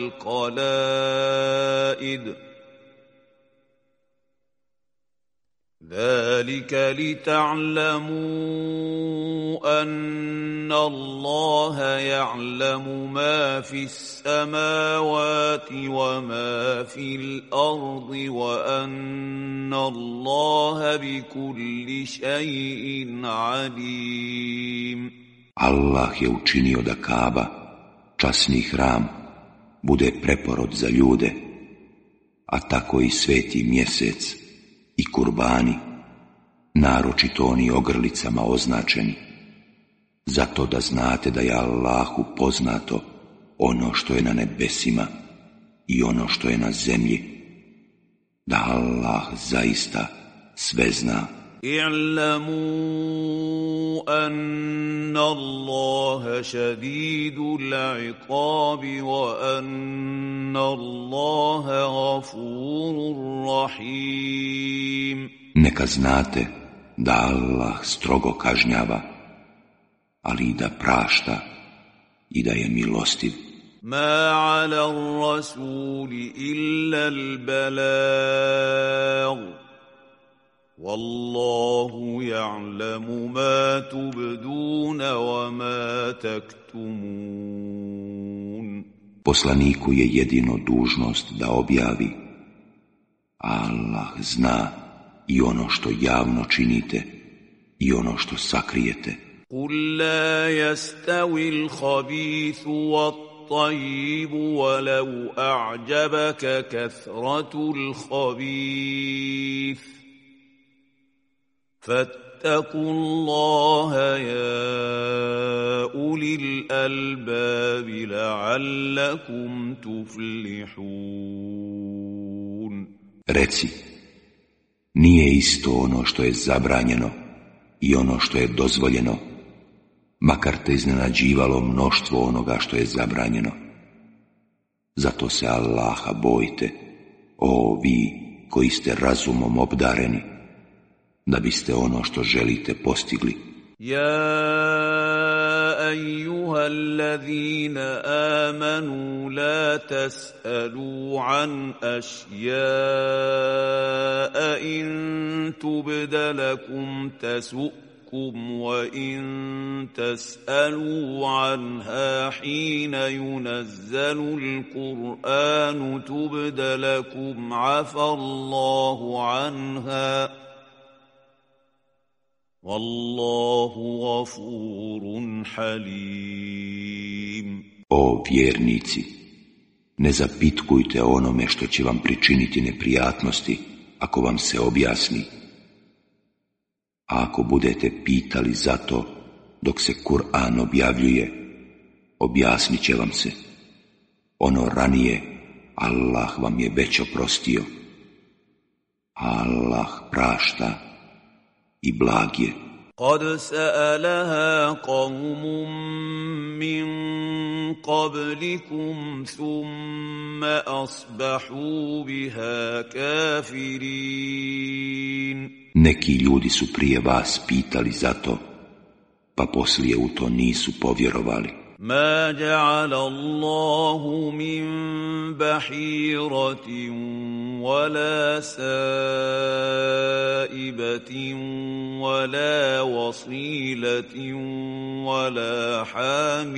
والقلائد ذلك لتعلموا أن الله يعلم ما في السماوات وما في الأرض وأن الله بكل شيء عليم. Allah je učinio da Kaaba, časni hram, bude preporod za ljude, a tako i sveti mjesec i kurbani, naročito oni ogrlicama označeni, zato da znate da je Allahu poznato ono što je na nebesima i ono što je na zemlji, da Allah zaista sve zna. اعلموا أن الله شديد العقاب وأن الله غفور رحيم. Neka znate da Allah strogo kažnjava, ali i da prašta i da je milostiv. ما على الرسول إلا البلاغ والله يعلم ما تبدون وما تكتمون. Poslaniku je jedino dužnost da objavi, a Allah zna i ono što javno činite i ono što sakrijete. قل لا يستوي الخبيث والطيب ولو أعجبك كثرة الخبيث فاتقوا الله يا أولي الألباب لعلكم تفلحون. Reci, nije isto ono što je zabranjeno i ono što je dozvoljeno, makar te iznenađivalo mnoštvo onoga što je zabranjeno. Zato se Allaha bojte, o vi koji ste razumom obdareni, da biste ono što želite postigli. Ja أيها الذين آمنوا لا تسألوا عن أشياء إن تبد لكم تسؤكم وإن تسألوا عنها حين ينزل القرآن تبد لكم عفى الله عنها Wallahu gafurun halim. O vjernici, ne zapitkujte onome što će vam pričiniti neprijatnosti ako vam se objasni. A ako budete pitali za to dok se Kur'an objavljuje, objasnit će vam se. Ono ranije Allah vam je već oprostio. Allah prašta i blag je. قد سألها قوم من قبلكم ثم أصبحوا بها كافرين. Neki ljudi su prije vas pitali za to, pa poslije u to nisu povjerovali. ما جعل الله من بحيرة ولا سائبة ولا وصيلة ولا حام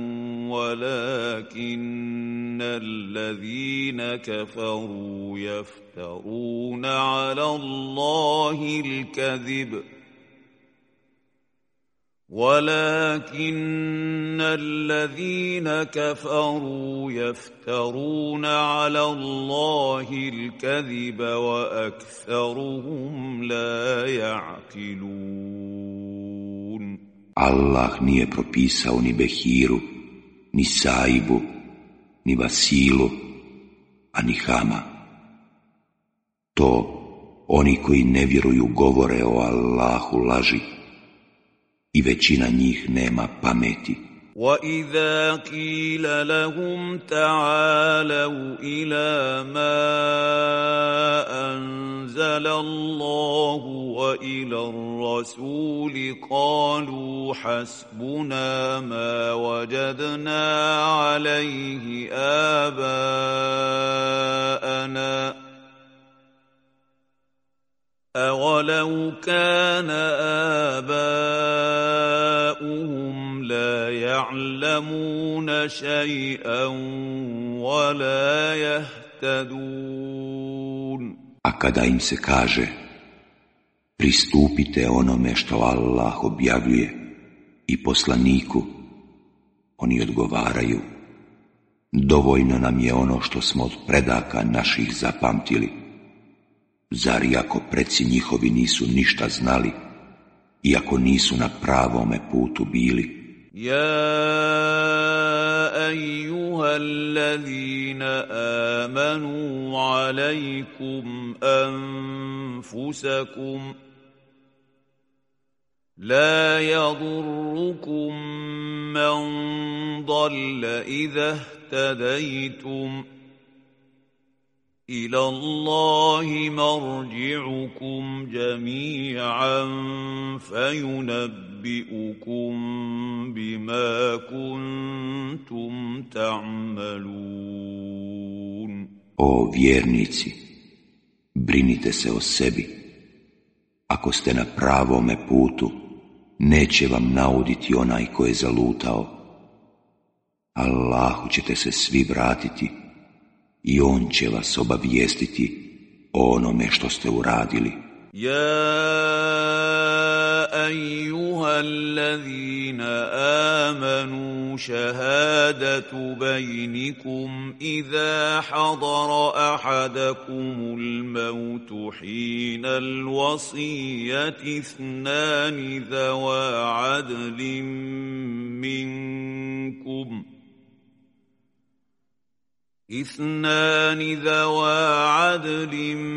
ولكن الذين كفروا يفترون على الله الكذب ولكن الذين كفروا يفترون على الله الكذب وأكثرهم لا يعقلون. Allah nije propisao ni behiru, ni saibu, ni vasilu, a ni hama. To oni koji ne vjeruju govore o Allahu laži i većina njih nema pameti. وَإِذَا قِيلَ لَهُمْ تَعَالَوْا إِلَى مَا أَنزَلَ اللَّهُ وَإِلَى الرَّسُولِ قَالُوا حَسْبُنَا مَا وَجَدْنَا عَلَيْهِ آبَاءَنَا أَوَلَوْ كَانَ آبَاؤُهُمْ لَا يَعْلَمُونَ شَيْئًا وَلَا يَهْتَدُونَ. A kada im se kaže, pristupite onome što Allah objavljuje i poslaniku, oni odgovaraju, dovoljno nam je ono što smo od predaka naših zapamtili. Zar iako preci njihovi nisu ništa znali, iako nisu na pravome putu bili? يا أيها الذين آمنوا عليكم أنفسكم لا يضركم من ضل إذا اهتديتم إلى الله مرجعكم جميعا فينبئكم بما كنتم تعملون. O vjernici, brinite se o sebi. Ako ste na pravome putu, neće vam nauditi onaj ko je zalutao. Allahu ćete se svi vratiti i on će vas obavijestiti o onome što ste uradili. يا أيها الذين آمنوا شهادة بينكم إذا حضر أحدكم الموت حين الوصية اثنان ذوى عدل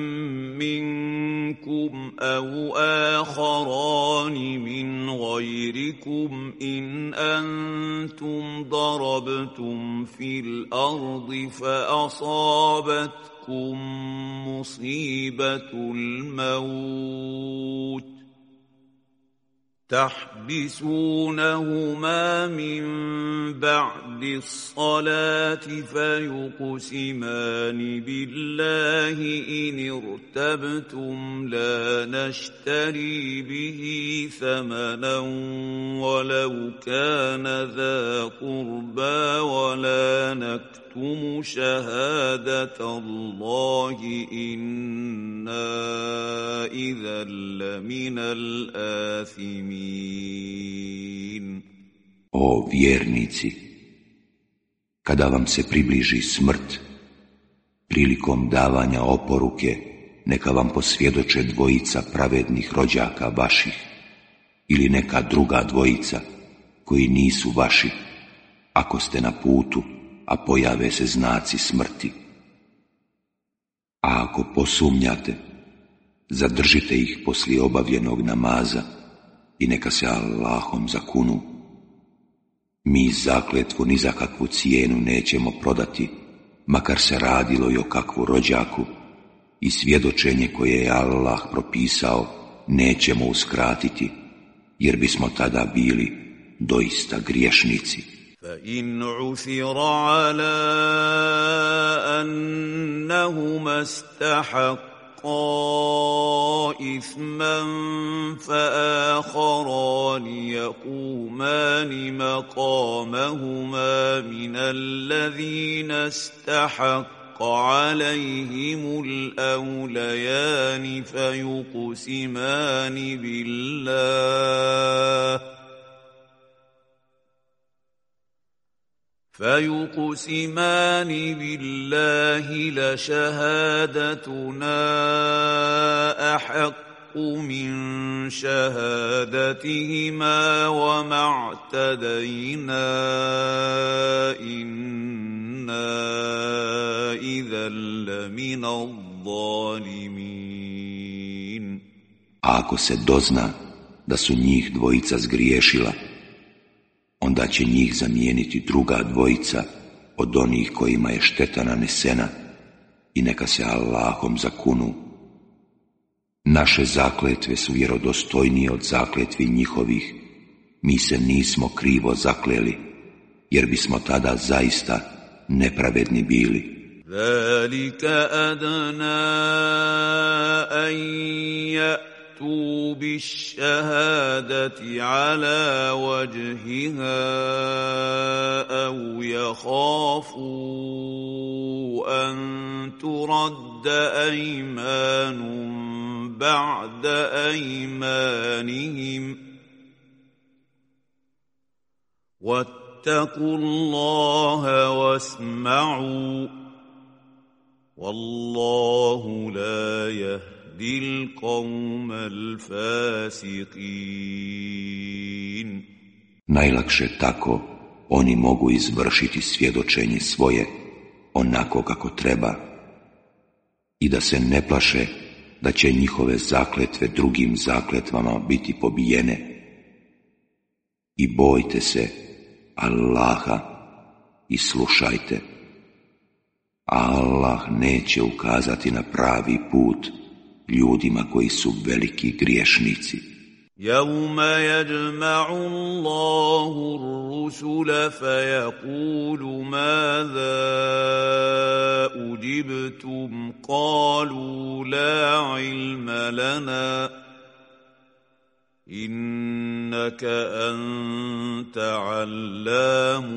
منكم أو آخران من غيركم إن أنتم ضربتم في الأرض فأصابتكم مصيبة الموت تحبسونهما من بعد الصلاة فيقسمان بالله إن ارتبتم لا نشتري به ثمنا ولو كان ذا قربى ولا نكتم شهادة الله إنا إذا لمن الآثمين. O vjernici, kada vam se približi smrt, prilikom davanja oporuke, neka vam posvjedoče dvojica pravednih rođaka vaših ili neka druga dvojica koji nisu vaši, ako ste na putu, a pojave se znaci smrti. A ako posumnjate, zadržite ih poslije obavljenog namaza i neka se Allahom zakunu. Mi zakletvu ni za kakvu cijenu nećemo prodati, makar se radilo i o kakvu rođaku, i svjedočenje koje je Allah propisao nećemo uskratiti, jer bismo tada bili doista griješnici. فَإِنْ عُثِرَ عَلَىٰ أَنَّهُمَا اسْتَحَقَّا إِثْمًا فَآخَرَانِ يَقُومَانِ مَقَامَهُمَا مِنَ الَّذِينَ اسْتَحَقَّ عليهم الأوليان فيقسمان بالله لشهادتنا أحق من شهادتهما وما اعتدينا إنا إذا لمن الظالمين. Ako se dozna da su njih dvojica zgriješila, onda će njih zamijeniti druga dvojica od onih kojima je šteta nanesena i neka se Allahom zakunu. Naše zakletve su vjerodostojnije od zakletvi njihovih, mi se nismo krivo zakleli, jer bismo tada zaista nepravedni bili. ذَلِكَ أَدْنَىٰ أَن يَأْتُوا بِالشَّهَادَةِ عَلَىٰ وَجْهِهَا أَوْ يَخَافُوا أَن تُرَدَّ أَيْمَانٌ بَعْدَ أَيْمَانِهِمْ وَاتَّقُوا اللَّهَ وَاسْمَعُوا وَاللَّهُ لَا يَهْدِي الْقَوْمَ الْفَاسِقِينَ. Najlakše tako oni mogu izvršiti svjedočenje svoje onako kako treba i da se ne plaše da će njihove zakletve drugim zakletvama biti pobijene. I bojte se Allaha i slušajte. Allah neće ukazati na pravi put ljudima koji su veliki griješnici. يَوْمَ يَجْمَعُ اللَّهُ الرُّسُلَ فَيَقُولُ مَاذَا أُجِبْتُمْ قَالُوا لَا عِلْمَ لَنَا إِنَّكَ أَنْتَ عَلَّامُ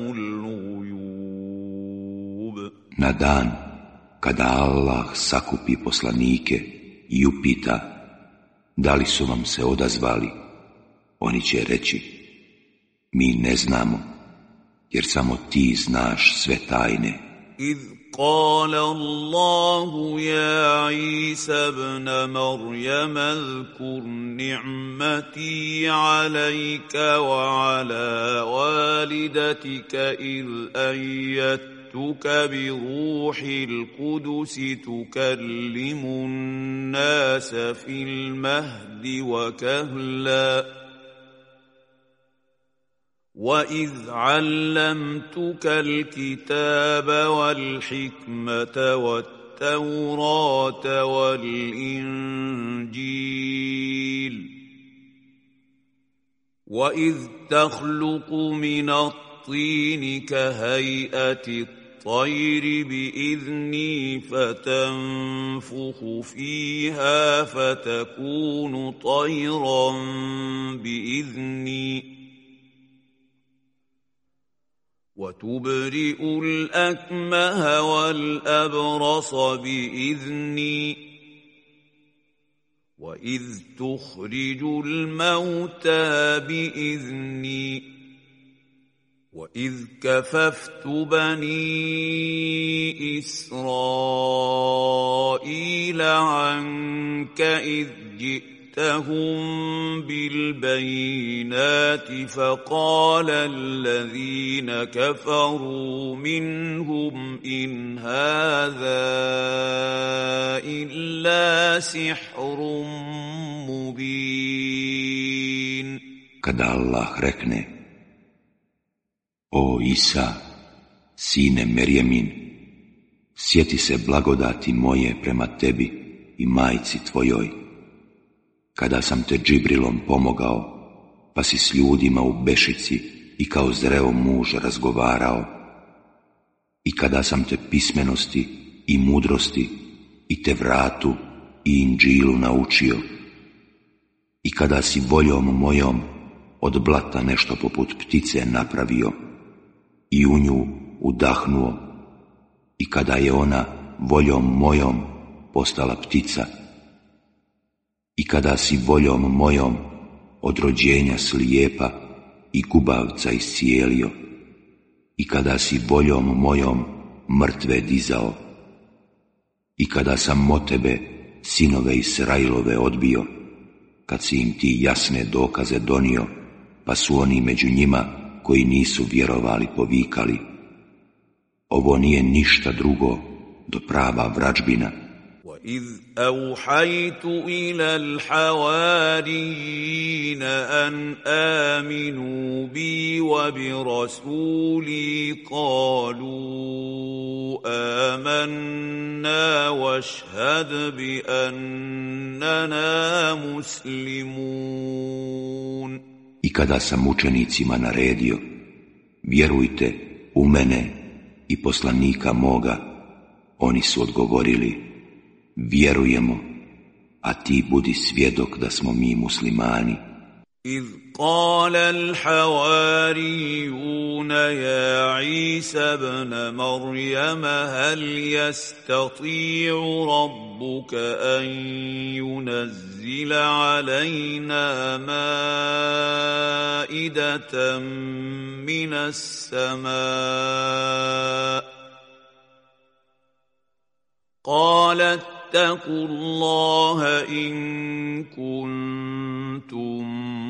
الْغُيُوبِ. Na dan kada Allah sakupi poslanike i upita da li su vam se odazvali, oni će reći: mi ne znamo, jer samo ti znaš sve tajne. إِذْ قَالَ اللَّهُ يَا عِيسَى ابْنَ مَرْيَمَ اذْكُرْ نِعْمَتِي عَلَيْكَ وَعَلَى وَالِدَتِكَ إِذْ أَيَّدتُّكَ بِرُوحِ الْقُدُسِ تُكَلِّمُ النَّاسَ فِي الْمَهْدِ وَكَهْلًا وَإِذْ عَلَّمْتُكَ الْكِتَابَ وَالْحِكْمَةَ وَالتَّوْرَاةَ وَالْإِنْجِيلَ وَإِذْ تَخْلُقُ مِنَ الطِّينِ كَهَيْئَةِ الطَّيْرِ بِإِذْنِي فَتَنفُخُ فِيهَا فَتَكُونُ طَيْرًا بِإِذْنِي وَتُبْرِئُ الْأَكْمَهَ وَالْأَبْرَصَ بِإِذْنِي وَإِذْ تُخْرِجُ الْمَوْتَى بِإِذْنِي وَإِذْ كَفَفْتُ بَنِي إِسْرَائِيلَ عَنكَ إِذْ جِئْتَهُم جئتهم بالبينات فقال الذين كفروا منهم إن هذا إلا سحر مبين. Kada Allah rekne: O Isa, sine Merjemin, sjeti se blagodati moje prema tebi i majci tvojoj, kada sam te Džibrilom pomogao, pa si s ljudima u Bešici i kao zreo muž razgovarao, i kada sam te pismenosti i mudrosti i Tevratu i Inđilu naučio, i kada si voljom mojom od blata nešto poput ptice napravio i u nju udahnuo, i kada je ona voljom mojom postala ptica, i kada si voljom mojom od rođenja slijepa i gubavca iscijelio, i kada si voljom mojom mrtve dizao, i kada sam od tebe sinove Israilove odbio, kad si im ti jasne dokaze donio, pa su oni među njima koji nisu vjerovali povikali: ovo nije ništa drugo do prava vrađbina. وَإِذْ أَوْحَيْتُ إِلَى الْحَوَارِيِّينَ أَنْ آمِنُوا بِي وَبِرَسُولِي قَالُوا آمَنَّا وَاشْهَدْ بِأَنَّنَا مُسْلِمُونَ. I kada sam učenicima naredio: vjerujte u mene i poslanika moga, oni su odgovorili: vjerujemo, a ti budi svjedok da smo mi muslimani. إذ قال الحواريون يا عيسى ابن مريم هل يستطيع ربك أن ينزل علينا مائدة من السماء قال اتقوا الله إن كنتم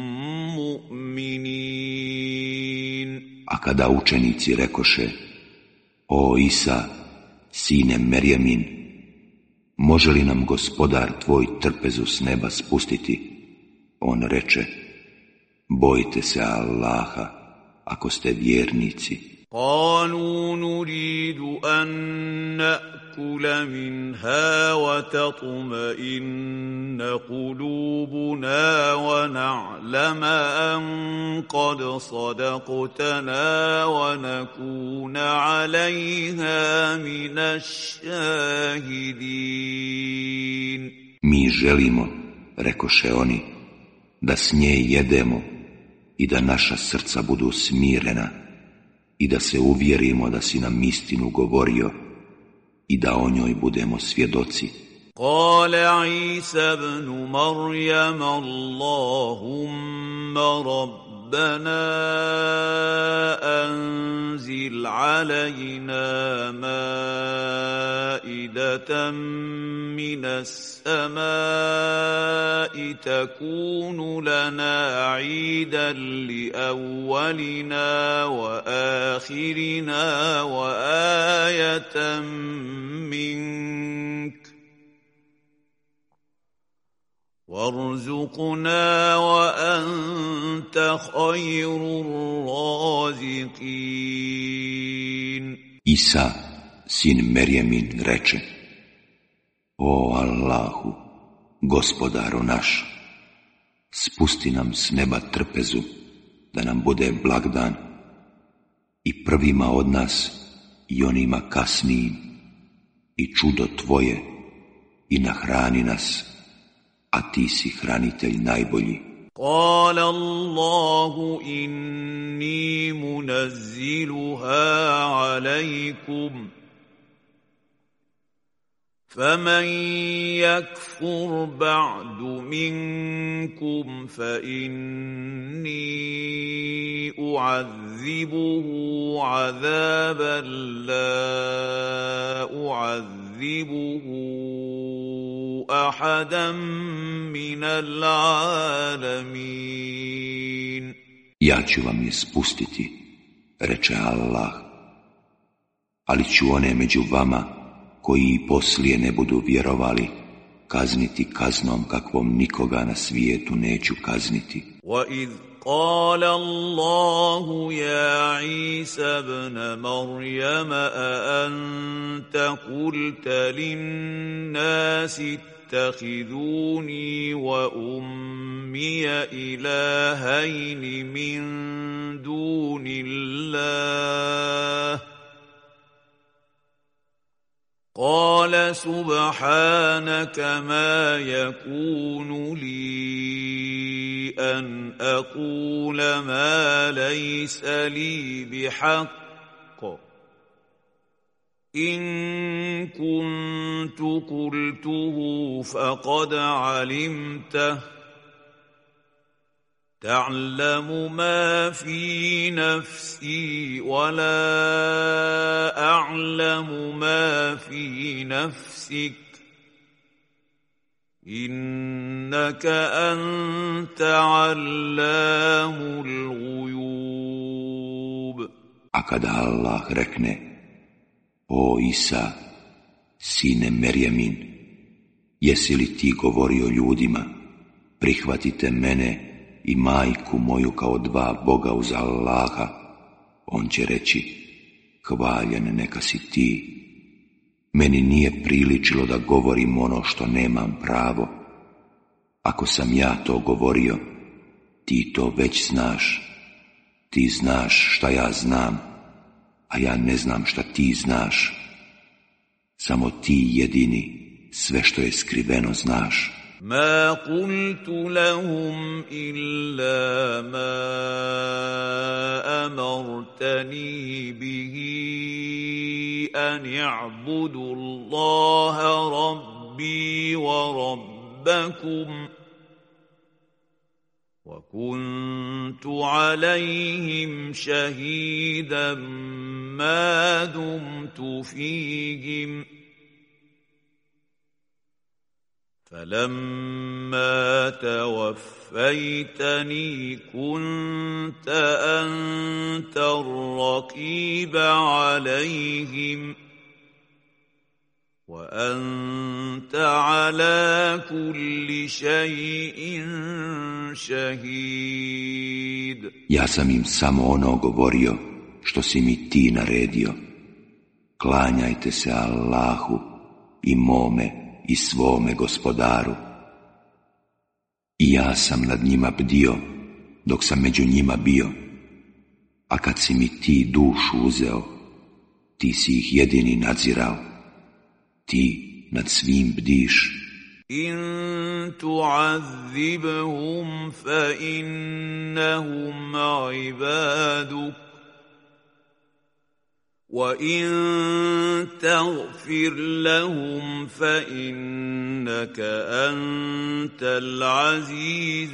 مؤمنين. A kada učenici rekoše: o Isa, sine Merjemin, može li nam gospodar tvoj trpezu s neba spustiti? On reče: bojte se Allaha ako ste vjernici. قالوا نريد أن نأكل منها وتطمئن قلوبنا ونعلم أن قد صدقتنا ونكون عليها من الشاهدين. Mi želimo, rekoše oni, da s nje jedemo i da naša srca budu smirena i da se uvjerimo da si nam istinu govorio i da o njoj budemo svjedoci. قال عيسى ابن مريم اللهم ربنا أنزل علينا مائدة من السماء تكون لنا عيدا لأولنا وآخرنا وآية منك وارزقنا وأنت خير الرازقين. Isa, sin Merjemin, reče: o Allahu, gospodaru naš, spusti nam s neba trpezu, da nam bude blagdan i prvima od nas i onima kasnijim, i čudo tvoje, i nahrani nas, a ti si hranitelj najbolji. قال الله إني منزلها عليكم فمن يكفر بعد منكم فإني أعذبه عذابا لا أعذبه أحدا من العالمين. Ja ću vam je spustiti, reče Allah, ali ću one među vama koji i poslije ne budu vjerovali kazniti kaznom kakvom nikoga na svijetu neću kazniti. وَإِذْ قال الله يا عيسى ابن مريم أأنت قلت للناس اتخذوني وأمي إلهين من دون الله قال سبحانك ما يكون لي أن أقول ما ليس لي بحق إن كنت قلته فقد علمته تعلم ما في نفسي ولا أعلم ما في نفسك إنك أنت علام الغيوب. A kada Allah rekne: O Isa, sine Merjemin, jesi li ti govorio ljudima, prihvatite mene i majku moju kao dva Boga uz Allaha, on će reći: hvaljen neka si ti. Meni nije priličilo da govorim ono što nemam pravo. Ako sam ja to govorio, ti to već znaš. Ti znaš šta ja znam, a ja ne znam šta ti znaš. Samo ti jedini sve što je skriveno znaš. ما قلت لهم إلا ما أمرتني به أن اعبدوا الله ربي وربكم وكنت عليهم شهيدا ما دمت فيهم فلما توفيتني كنت أنت الرقيب عليهم وأنت على كل شيء شهيد. Ja sam im samo ono govorio što si mi ti naredio. Klanjajte se Allahu i mome i svome Gospodaru. I ja sam nad njima bdio dok sam među njima bio, a kad si mi ti dušu uzeo, ti si ih jedini nadzirao, ti nad svim bdiš. In tu'azzibhum fa innahum ibaduk وَإِن تَغْفِرْ لَهُمْ فَإِنَّكَ أَنْتَ الْعَزِيزُ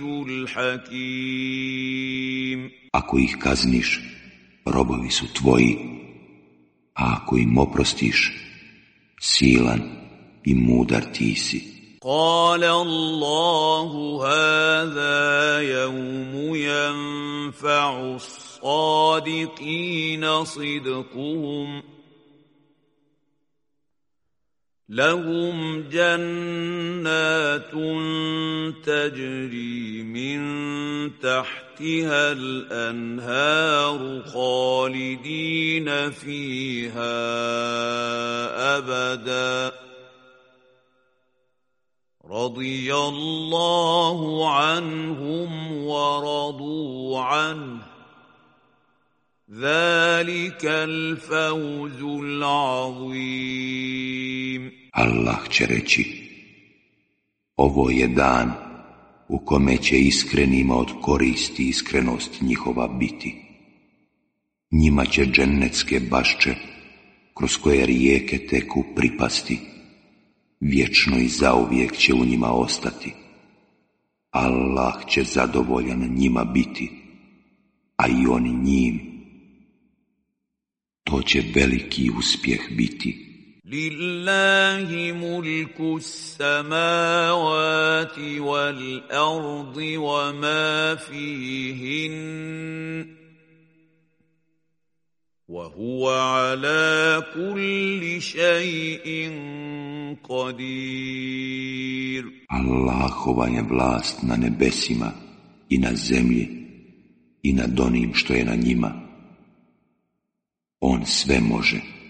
الْحَكِيمُ. Ako ih kazniš, robovi su tvoji, a ako im oprostiš, silan i mudar ti si. قال الله هذا يوم ينفع الصادقين صدقهم لهم جنات تجري من تحتها الأنهار خالدين فيها أبداً رضي الله عنهم ورضوا عنه ذلك الفوز العظيم. Allah će reći: ovo je dan u kome će iskrenima od koristi iskrenost njihova biti. Njima će džennetske bašče kroz koje rijeke teku pripasti. Vječno i zauvijek će u njima ostati. Allah će zadovoljan njima biti, a i oni njim. To će veliki uspjeh biti. لله ملك السماوات والأرض وما فيهن وهو على كل شيء قدير. Allahova je vlast na nebesima i na zemlji i nad onim što je na njima. On sve može.